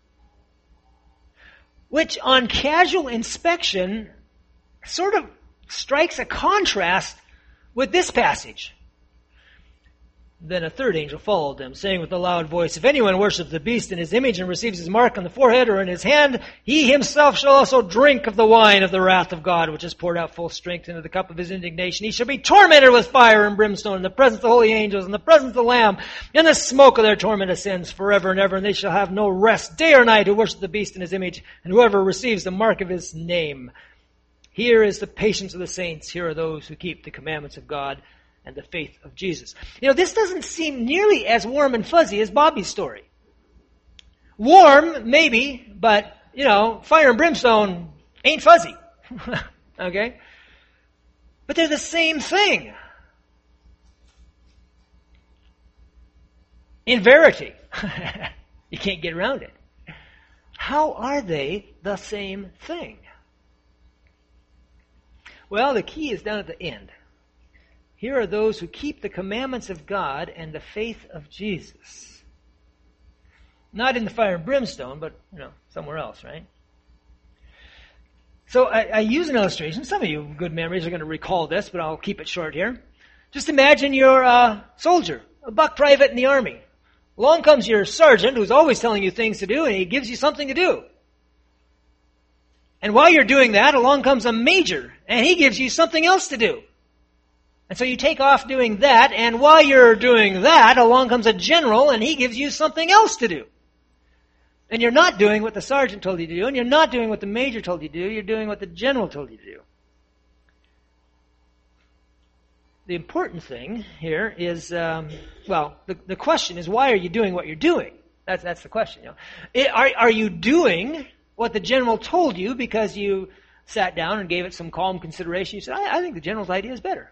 which on casual inspection sort of strikes a contrast with this passage. Then a third angel followed them, saying with a loud voice, "If anyone worships the beast in his image and receives his mark on the forehead or in his hand, he himself shall also drink of the wine of the wrath of God, which is poured out full strength into the cup of his indignation. He shall be tormented with fire and brimstone in the presence of the holy angels, in the presence of the Lamb, and the smoke of their torment ascends forever and ever, and they shall have no rest day or night who worship the beast in his image, and whoever receives the mark of his name. Here is the patience of the saints. Here are those who keep the commandments of God and the faith of Jesus." This doesn't seem nearly as warm and fuzzy as Bobby's story. Warm, maybe, but, fire and brimstone ain't fuzzy. Okay? But they're the same thing. In verity. You can't get around it. How are they the same thing? Well, the key is down at the end. Here are those who keep the commandments of God and the faith of Jesus. Not in the fire and brimstone, but, somewhere else, right? So I use an illustration. Some of you with good memories are going to recall this, but I'll keep it short here. Just imagine you're a soldier, a buck private in the army. Along comes your sergeant, who's always telling you things to do, and he gives you something to do. And while you're doing that, along comes a major, and he gives you something else to do. And so you take off doing that, and while you're doing that, along comes a general, and he gives you something else to do. And you're not doing what the sergeant told you to do, and you're not doing what the major told you to do, you're doing what the general told you to do. The important thing here is, the question is, why are you doing what you're doing? That's the question. Are you doing what the general told you because you sat down and gave it some calm consideration? You said, I think the general's idea is better.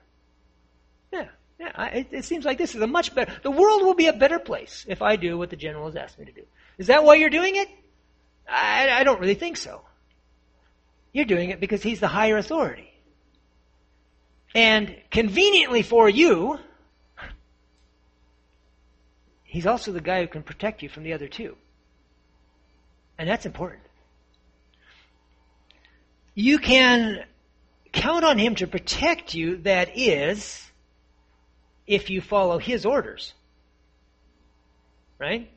It seems like this is a much better... The world will be a better place if I do what the general has asked me to do. Is that why you're doing it? I don't really think so. You're doing it because he's the higher authority. And conveniently for you, he's also the guy who can protect you from the other two. And that's important. You can count on him to protect you, that is, if you follow his orders. Right?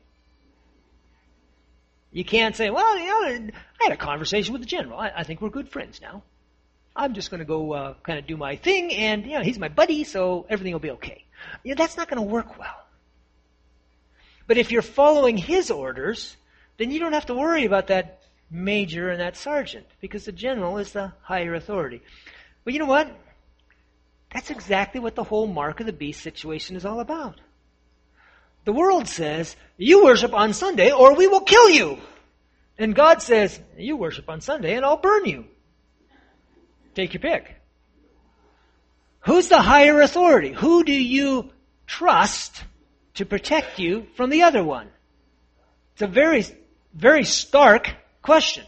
You can't say, I had a conversation with the general. I think we're good friends now. I'm just going to go kind of do my thing, and he's my buddy, so everything will be okay. That's not going to work well. But if you're following his orders, then you don't have to worry about that major and that sergeant, because the general is the higher authority. But you know what? That's exactly what the whole mark of the beast situation is all about. The world says, you worship on Sunday or we will kill you. And God says, you worship on Sunday and I'll burn you. Take your pick. Who's the higher authority? Who do you trust to protect you from the other one? It's a very, very stark question.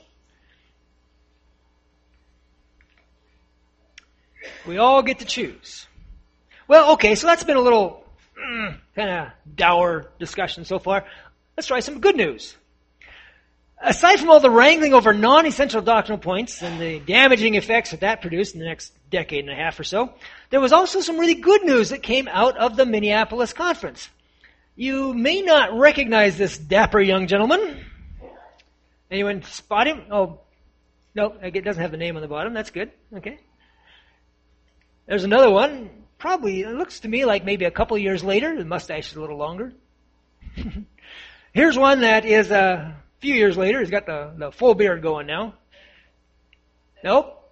We all get to choose. Well, okay, so that's been a little kind of dour discussion so far. Let's try some good news. Aside from all the wrangling over non-essential doctrinal points and the damaging effects that produced in the next decade and a half or so, there was also some really good news that came out of the Minneapolis conference. You may not recognize this dapper young gentleman. Anyone spot him? Oh, no, it doesn't have the name on the bottom. That's good. Okay. There's another one. Probably, it looks to me like maybe a couple years later. The mustache is a little longer. Here's one that is a few years later. He's got the full beard going now. Nope.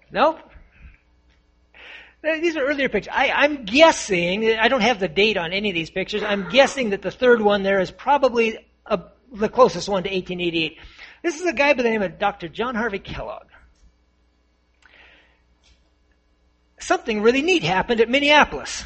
These are earlier pictures. I'm guessing, I don't have the date on any of these pictures. I'm guessing that the third one there is probably the closest one to 1888. This is a guy by the name of Dr. John Harvey Kellogg. Something really neat happened at Minneapolis.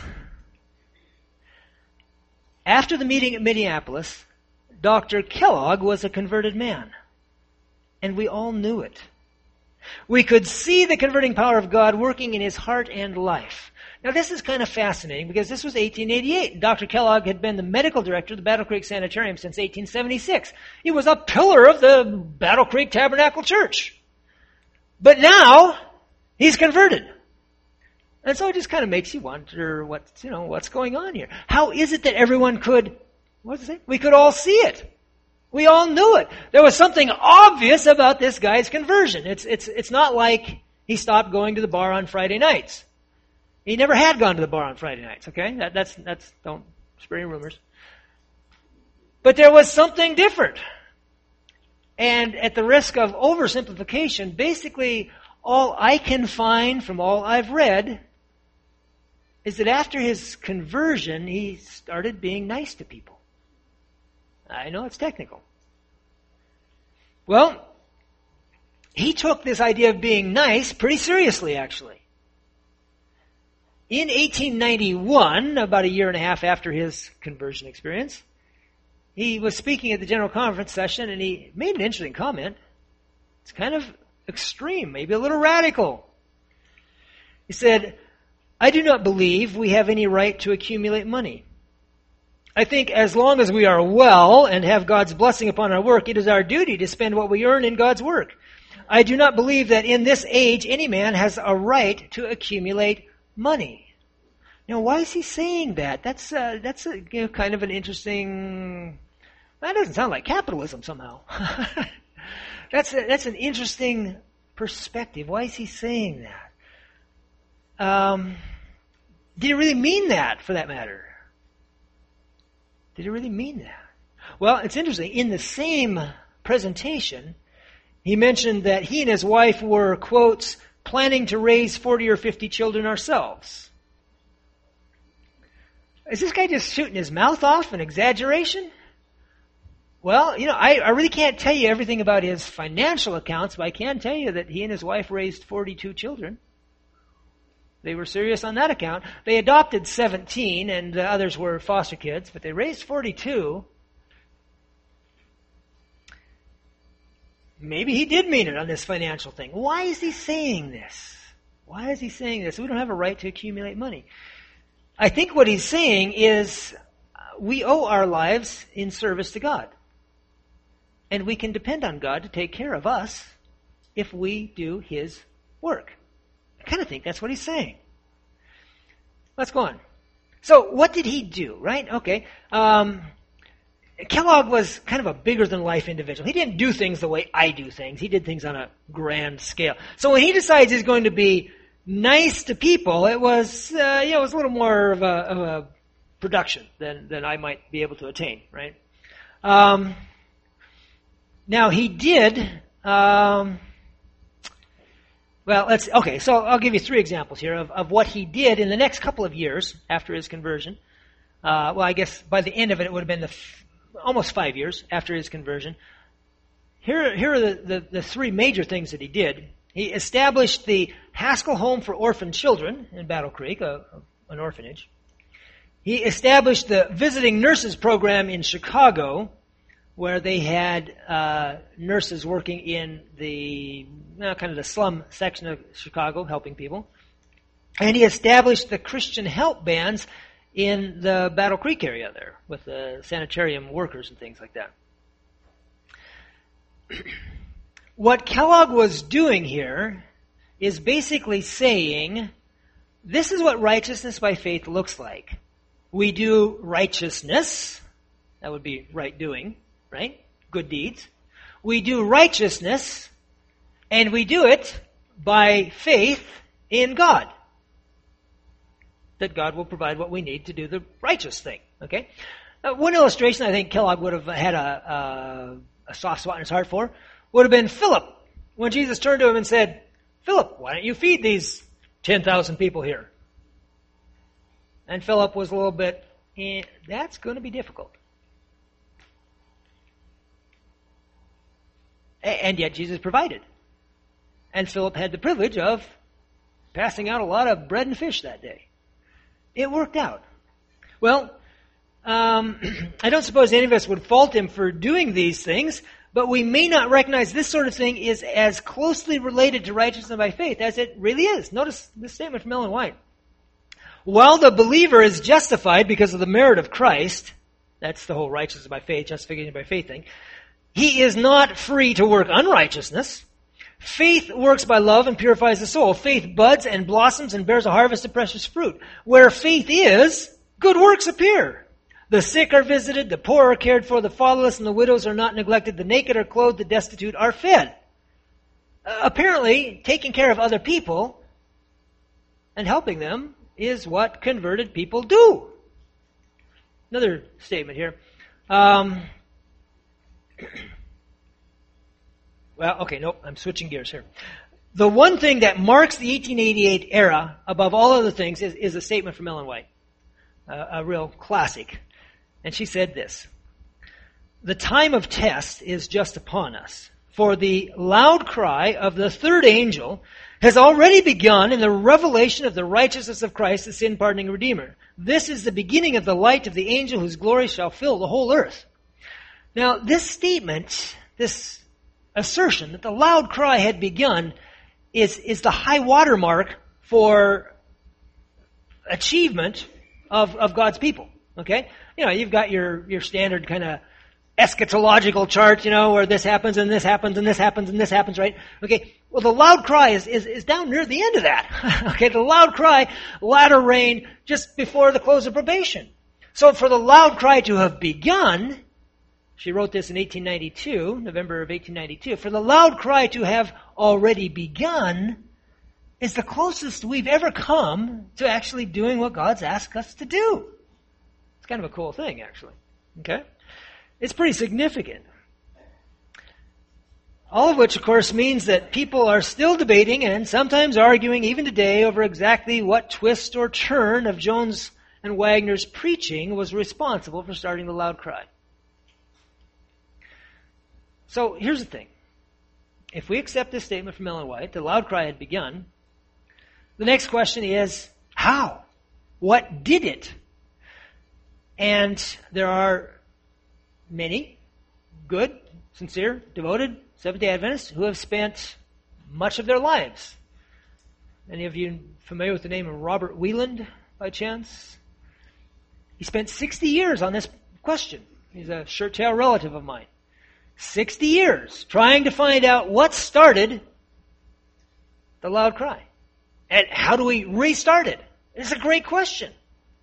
After the meeting at Minneapolis, Dr. Kellogg was a converted man. And we all knew it. We could see the converting power of God working in his heart and life. Now this is kind of fascinating because this was 1888. Dr. Kellogg had been the medical director of the Battle Creek Sanitarium since 1876. He was a pillar of the Battle Creek Tabernacle Church. But now, he's converted. And so it just kind of makes you wonder what's going on here. How is it that everyone could, we could all see it. We all knew it. There was something obvious about this guy's conversion. It's not like he stopped going to the bar on Friday nights. He never had gone to the bar on Friday nights, okay? That's don't spread any rumors. But there was something different. And at the risk of oversimplification, basically all I can find from all I've read is that after his conversion, he started being nice to people. I know it's technical. Well, he took this idea of being nice pretty seriously, actually. In 1891, about a year and a half after his conversion experience, he was speaking at the General Conference session and he made an interesting comment. It's kind of extreme, maybe a little radical. He said, I do not believe we have any right to accumulate money. I think as long as we are well and have God's blessing upon our work, it is our duty to spend what we earn in God's work. I do not believe that in this age any man has a right to accumulate money. Now, why is he saying that? That's kind of an interesting. That doesn't sound like capitalism somehow. That's an interesting perspective. Why is he saying that? Did he really mean that, for that matter? Did he really mean that? Well, it's interesting. In the same presentation, he mentioned that he and his wife were, quotes, planning to raise 40 or 50 children ourselves. Is this guy just shooting his mouth off, an exaggeration? Well, I really can't tell you everything about his financial accounts, but I can tell you that he and his wife raised 42 children. They were serious on that account. They adopted 17, and the others were foster kids, but they raised 42. Maybe he did mean it on this financial thing. Why is he saying this? Why is he saying this? We don't have a right to accumulate money. I think what he's saying is we owe our lives in service to God. And we can depend on God to take care of us if we do his work. I kind of think that's what he's saying. Let's go on. So what did he do, right? Okay. Kellogg was kind of a bigger-than-life individual. He didn't do things the way I do things. He did things on a grand scale. So when he decides he's going to be nice to people, it was it was a little more of a production than I might be able to attain, right? Now he did. So I'll give you 3 examples here of what he did in the next couple of years after his conversion. I guess by the end of it, it would have been almost 5 years after his conversion. Here are the three major things that he did. He established the Haskell Home for Orphan Children in Battle Creek, an orphanage. He established the Visiting Nurses Program in Chicago, where they had nurses working in the kind of the slum section of Chicago, helping people. And he established the Christian help bands in the Battle Creek area there, with the sanitarium workers and things like that. What Kellogg was doing here is basically saying, this is what righteousness by faith looks like. We do righteousness, that would be right doing, right? Good deeds. We do righteousness, and we do it by faith in God. That God will provide what we need to do the righteous thing, okay? One illustration I think Kellogg would have had a soft spot in his heart for would have been Philip, when Jesus turned to him and said, Philip, why don't you feed these 10,000 people here? And Philip was a little bit, that's going to be difficult. And yet Jesus provided. And Philip had the privilege of passing out a lot of bread and fish that day. It worked out. Well, I don't suppose any of us would fault him for doing these things, but we may not recognize this sort of thing is as closely related to righteousness by faith as it really is. Notice this statement from Ellen White. While the believer is justified because of the merit of Christ, that's the whole righteousness by faith, justification by faith thing, he is not free to work unrighteousness. Faith works by love and purifies the soul. Faith buds and blossoms and bears a harvest of precious fruit. Where faith is, good works appear. The sick are visited, the poor are cared for, the fatherless and the widows are not neglected, the naked are clothed, the destitute are fed. Apparently, taking care of other people and helping them is what converted people do. Another statement here. I'm switching gears here. The one thing that marks the 1888 era above all other things is a statement from Ellen White, a real classic. And she said this: the time of test is just upon us, for the loud cry of the third angel has already begun in the revelation of the righteousness of Christ, the sin-pardoning Redeemer. This is the beginning of the light of the angel whose glory shall fill the whole earth. Now, this statement, this assertion that the loud cry had begun is the high watermark for achievement of God's people. Okay? You've got your standard kind of eschatological chart, where this happens and this happens and this happens and this happens, right? Okay. Well, the loud cry is down near the end of that. Okay. The loud cry, latter rain, just before the close of probation. So for the loud cry to have begun, she wrote this in 1892, November of 1892, for the loud cry to have already begun is the closest we've ever come to actually doing what God's asked us to do. It's kind of a cool thing, actually. Okay? It's pretty significant. All of which, of course, means that people are still debating and sometimes arguing, even today, over exactly what twist or turn of Jones and Wagner's preaching was responsible for starting the loud cry. So, here's the thing. If we accept this statement from Ellen White, the loud cry had begun, the next question is, how? What did it? And there are many good, sincere, devoted Seventh-day Adventists who have spent much of their lives. Any of you familiar with the name of Robert Wieland, by chance? He spent 60 years on this question. He's a shirt-tail relative of mine. 60 years trying to find out what started the loud cry. And how do we restart it? It's a great question.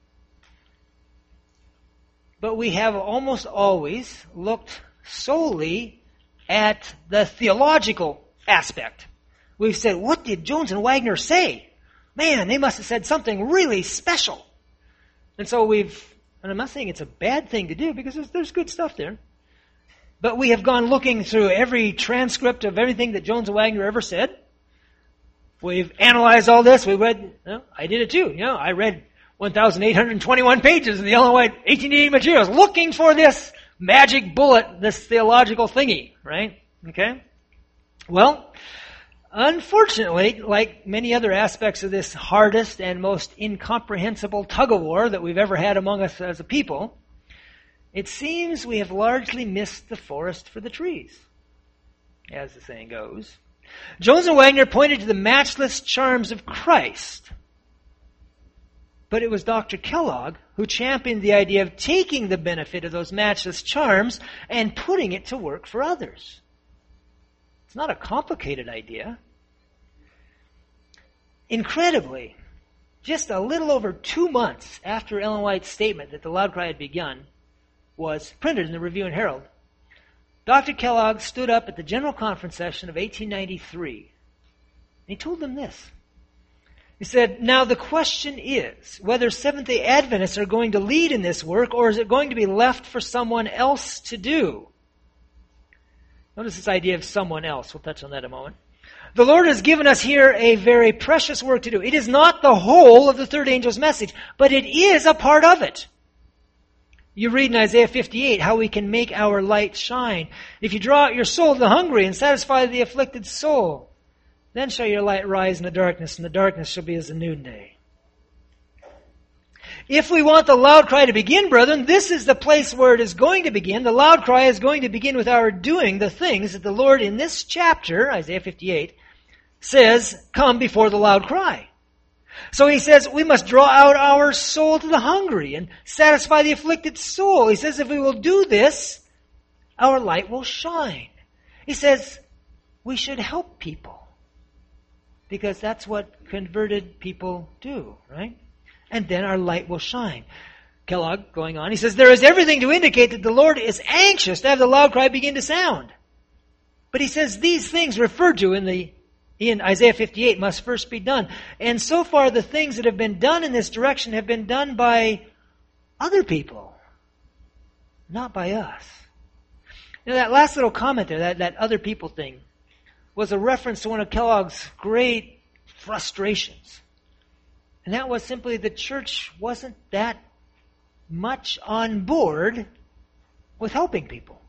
But we have almost always looked solely at the theological aspect. We've said, what did Jones and Wagner say? Man, they must have said something really special. And so and I'm not saying it's a bad thing to do, because there's good stuff there. But we have gone looking through every transcript of everything that Jones and Wagner ever said. We've analyzed all this. We read, I did it too. I read 1,821 pages of the Ellen White 1880 materials looking for this magic bullet, this theological thingy, right? Okay? Well, unfortunately, like many other aspects of this hardest and most incomprehensible tug-of-war that we've ever had among us as a people, it seems we have largely missed the forest for the trees, as the saying goes. Jones and Wagner pointed to the matchless charms of Christ, but it was Dr. Kellogg who championed the idea of taking the benefit of those matchless charms and putting it to work for others. It's not a complicated idea. Incredibly, just a little over 2 months after Ellen White's statement that the loud cry had begun was printed in the Review and Herald, Dr. Kellogg stood up at the General Conference session of 1893, and he told them this. He said, "Now the question is whether Seventh-day Adventists are going to lead in this work, or is it going to be left for someone else to do?" Notice this idea of someone else. We'll touch on that in a moment. The Lord has given us here a very precious work to do. It is not the whole of the third angel's message, but it is a part of it. You read in Isaiah 58 how we can make our light shine. If you draw out your soul to the hungry and satisfy the afflicted soul, then shall your light rise in the darkness, and the darkness shall be as the noonday. If we want the loud cry to begin, brethren, this is the place where it is going to begin. The loud cry is going to begin with our doing the things that the Lord in this chapter, Isaiah 58, says come before the loud cry. So he says we must draw out our soul to the hungry and satisfy the afflicted soul. He says if we will do this, our light will shine. He says we should help people, because that's what converted people do, right? And then our light will shine. Kellogg, going on, he says, there is everything to indicate that the Lord is anxious to have the loud cry begin to sound. But he says these things referred to in Isaiah 58 must first be done. And so far the things that have been done in this direction have been done by other people, not by us. You know, that last little comment there, that other people thing, was a reference to one of Kellogg's great frustrations. And that was simply the church wasn't that much on board with helping people.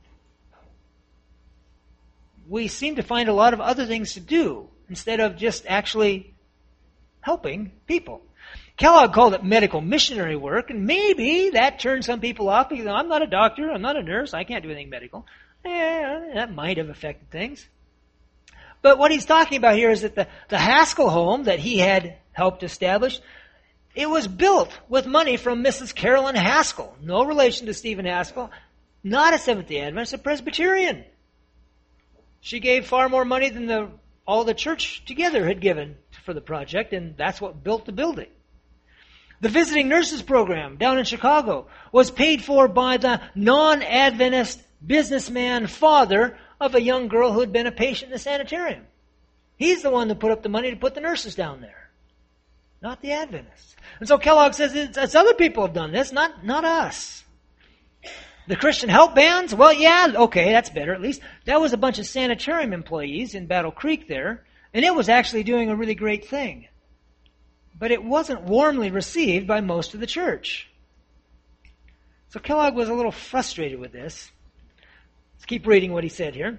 We seem to find a lot of other things to do instead of just actually helping people. Kellogg called it medical missionary work, and maybe that turned some people off because I'm not a doctor, I'm not a nurse, I can't do anything medical. That might have affected things. But what he's talking about here is that the Haskell home that he had helped establish, it was built with money from Mrs. Carolyn Haskell. No relation to Stephen Haskell. Not a Seventh-day Adventist, a Presbyterian. She gave far more money than all the church together had given for the project, and that's what built the building. The visiting nurses program down in Chicago was paid for by the non-Adventist businessman father of a young girl who had been a patient in the sanitarium. He's the one that put up the money to put the nurses down there, not the Adventists. And so Kellogg says it's other people have done this, not us. The Christian help bands, well, yeah, okay, that's better at least. That was a bunch of sanitarium employees in Battle Creek there, and it was actually doing a really great thing. But it wasn't warmly received by most of the church. So Kellogg was a little frustrated with this. Let's keep reading what he said here.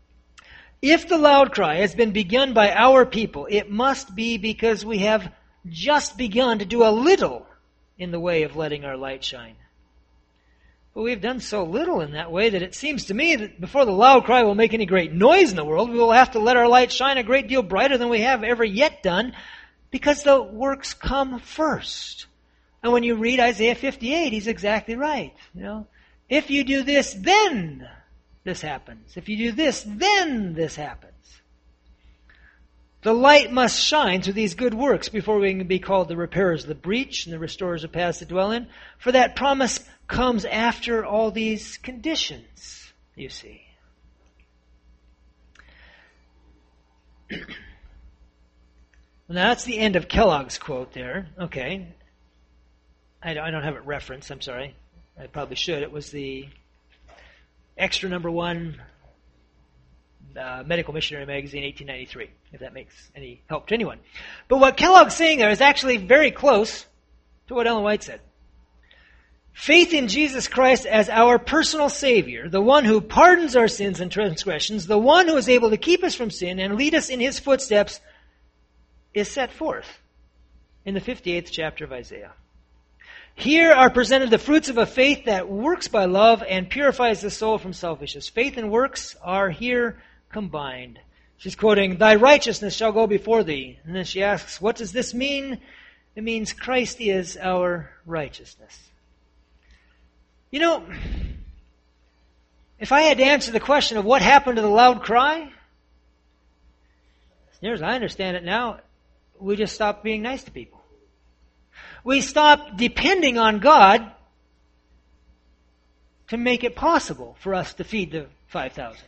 If the loud cry has been begun by our people, it must be because we have just begun to do a little in the way of letting our light shine. But we've done so little in that way that it seems to me that before the loud cry will make any great noise in the world, we will have to let our light shine a great deal brighter than we have ever yet done, because the works come first. And when you read Isaiah 58, he's exactly right. You know, if you do this, then this happens. If you do this, then this happens. The light must shine through these good works before we can be called the repairers of the breach and the restorers of paths to dwell in. For that promise comes after all these conditions, you see. Now that's the end of Kellogg's quote there. Okay. I don't have it referenced, I'm sorry. I probably should. It was the extra number 1 Medical Missionary Magazine, 1893, if that makes any help to anyone. But what Kellogg's saying there is actually very close to what Ellen White said. Faith in Jesus Christ as our personal Savior, the one who pardons our sins and transgressions, the one who is able to keep us from sin and lead us in His footsteps, is set forth in the 58th chapter of Isaiah. Here are presented the fruits of a faith that works by love and purifies the soul from selfishness. Faith and works are here combined. She's quoting, "Thy righteousness shall go before thee." And then she asks, what does this mean? It means Christ is our righteousness. You know, if I had to answer the question of what happened to the loud cry, as near as I understand it now, we just stopped being nice to people. We stopped depending on God to make it possible for us to feed the 5,000.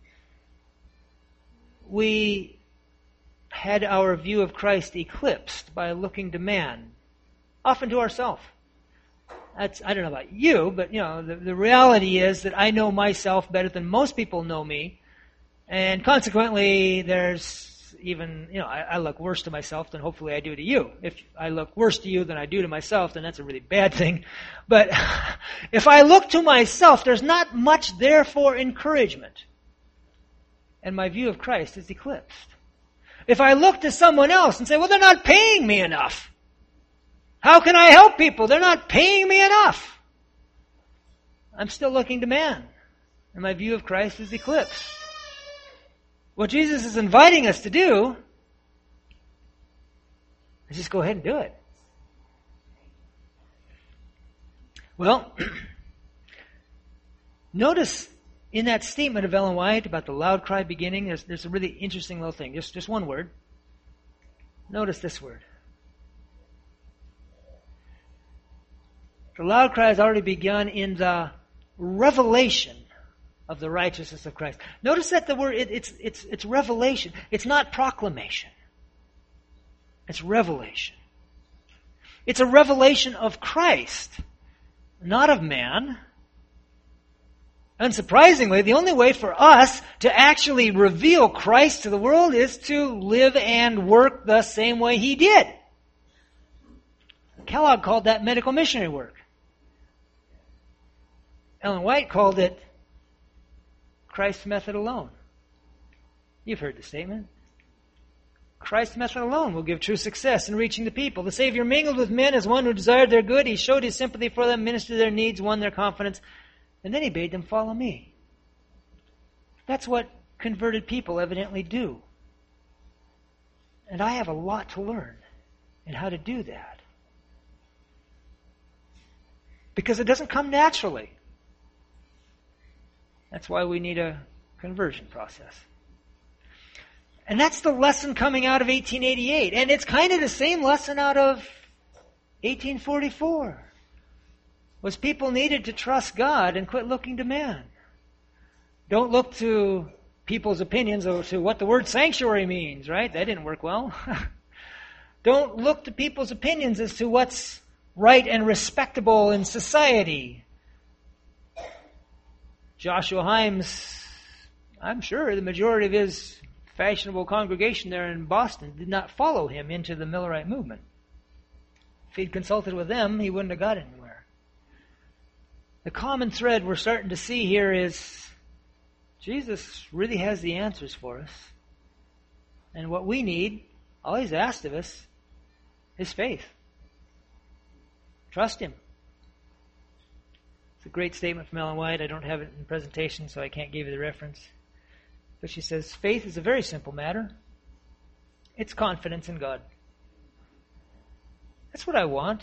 We had our view of Christ eclipsed by looking to man, often to ourselves. I don't know about you, but the reality is that I know myself better than most people know me, and consequently, there's even I look worse to myself than hopefully I do to you. If I look worse to you than I do to myself, then that's a really bad thing. But if I look to myself, there's not much there for encouragement, and my view of Christ is eclipsed. If I look to someone else and say, well, they're not paying me enough. How can I help people? They're not paying me enough. I'm still looking to man, and my view of Christ is eclipsed. What Jesus is inviting us to do is just go ahead and do it. Well, notice in that statement of Ellen White about the loud cry beginning, there's a really interesting little thing. Just one word. Notice this word. The loud cry has already begun in the revelation of the righteousness of Christ. Notice that the word, it's revelation. It's not proclamation. It's revelation. It's a revelation of Christ, not of man. Unsurprisingly, the only way for us to actually reveal Christ to the world is to live and work the same way He did. Kellogg called that medical missionary work. Ellen White called it Christ's method alone. You've heard the statement. Christ's method alone will give true success in reaching the people. The Savior mingled with men as one who desired their good. He showed His sympathy for them, ministered to their needs, won their confidence, and then He bade them follow me. That's what converted people evidently do. And I have a lot to learn in how to do that. Because it doesn't come naturally. That's why we need a conversion process. And that's the lesson coming out of 1888. And it's kind of the same lesson out of 1844. Was people needed to trust God and quit looking to man. Don't look to people's opinions or to what the word sanctuary means, right? That didn't work well. Don't look to people's opinions as to what's right and respectable in society. Joshua Himes, I'm sure the majority of his fashionable congregation there in Boston did not follow him into the Millerite movement. If he'd consulted with them, he wouldn't have got anywhere. The common thread we're starting to see here is Jesus really has the answers for us. And what we need, all He's asked of us, is faith. Trust Him. It's a great statement from Ellen White. I don't have it in the presentation, so I can't give you the reference. But she says, faith is a very simple matter. It's confidence in God. That's what I want.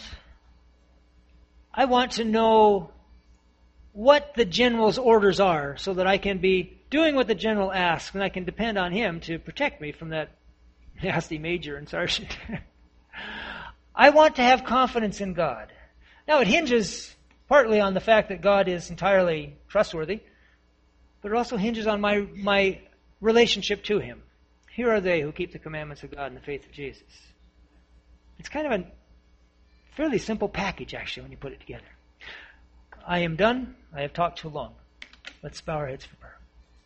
I want to know what the general's orders are so that I can be doing what the general asks and I can depend on him to protect me from that nasty major and sergeant. I want to have confidence in God. Now it hinges partly on the fact that God is entirely trustworthy, but it also hinges on my relationship to Him. Here are they who keep the commandments of God in the faith of Jesus. It's kind of a fairly simple package, actually, when you put it together. I am done. I have talked too long. Let's bow our heads for prayer.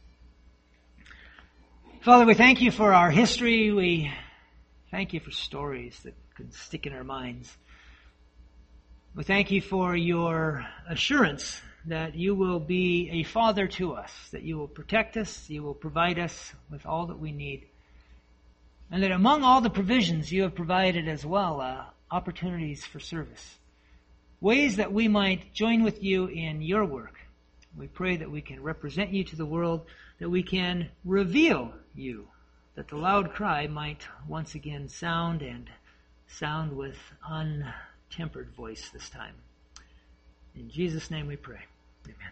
Father, we thank You for our history. We thank You for stories that can stick in our minds. We thank you for your assurance that you will be a father to us, that you will protect us, you will provide us with all that we need, and that among all the provisions you have provided as well, opportunities for service, ways that we might join with you in your work. We pray that we can represent you to the world, that we can reveal you, that the loud cry might once again sound with untempered voice this time. In Jesus' name we pray. Amen.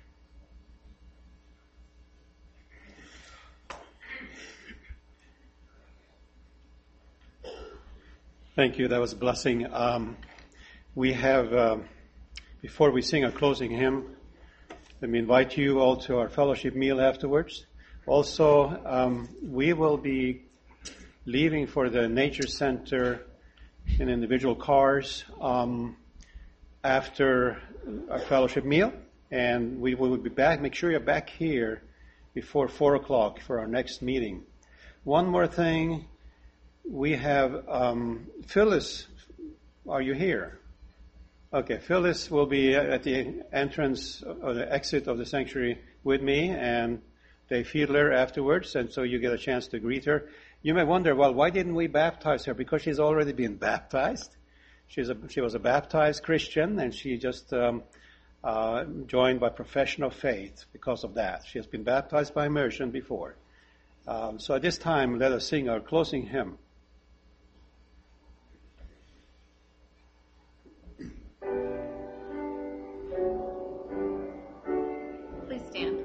Thank you. That was a blessing. We have, before we sing our closing hymn, let me invite you all to our fellowship meal afterwards. Also, we will be leaving for the Nature Center in individual cars after our fellowship meal. And we will be back. Make sure you're back here before 4 o'clock for our next meeting. One more thing. We have Phyllis. Are you here? Okay, Phyllis will be at the entrance or the exit of the sanctuary with me and Dave Fiedler afterwards, and so you get a chance to greet her. You may wonder, well, why didn't we baptize her? Because she's already been baptized. She was a baptized Christian, and she just joined by profession of faith because of that. She has been baptized by immersion before. So at this time, let us sing our closing hymn. Please stand.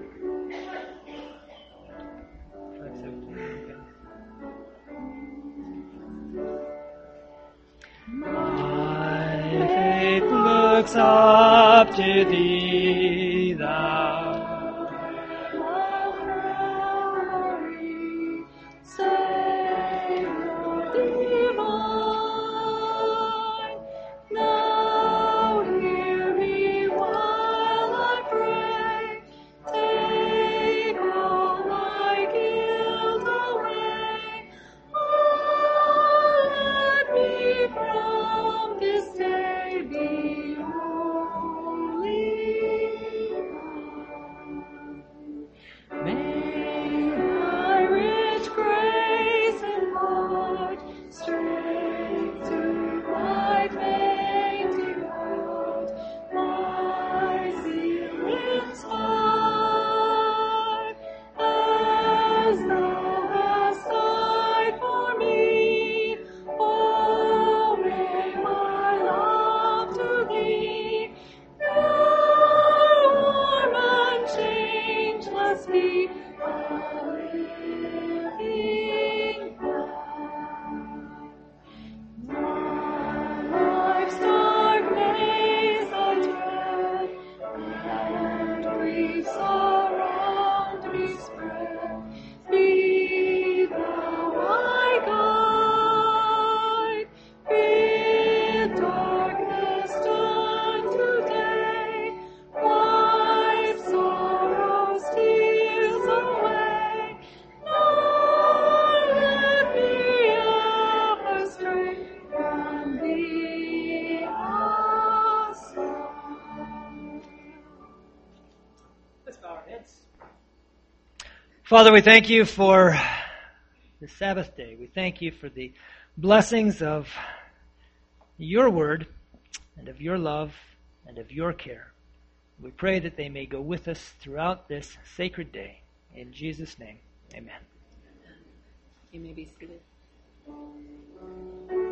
My faith looks up to thee, thou Father, we thank you for the Sabbath day. We thank you for the blessings of your word and of your love and of your care. We pray that they may go with us throughout this sacred day. In Jesus' name, amen. You may be seated.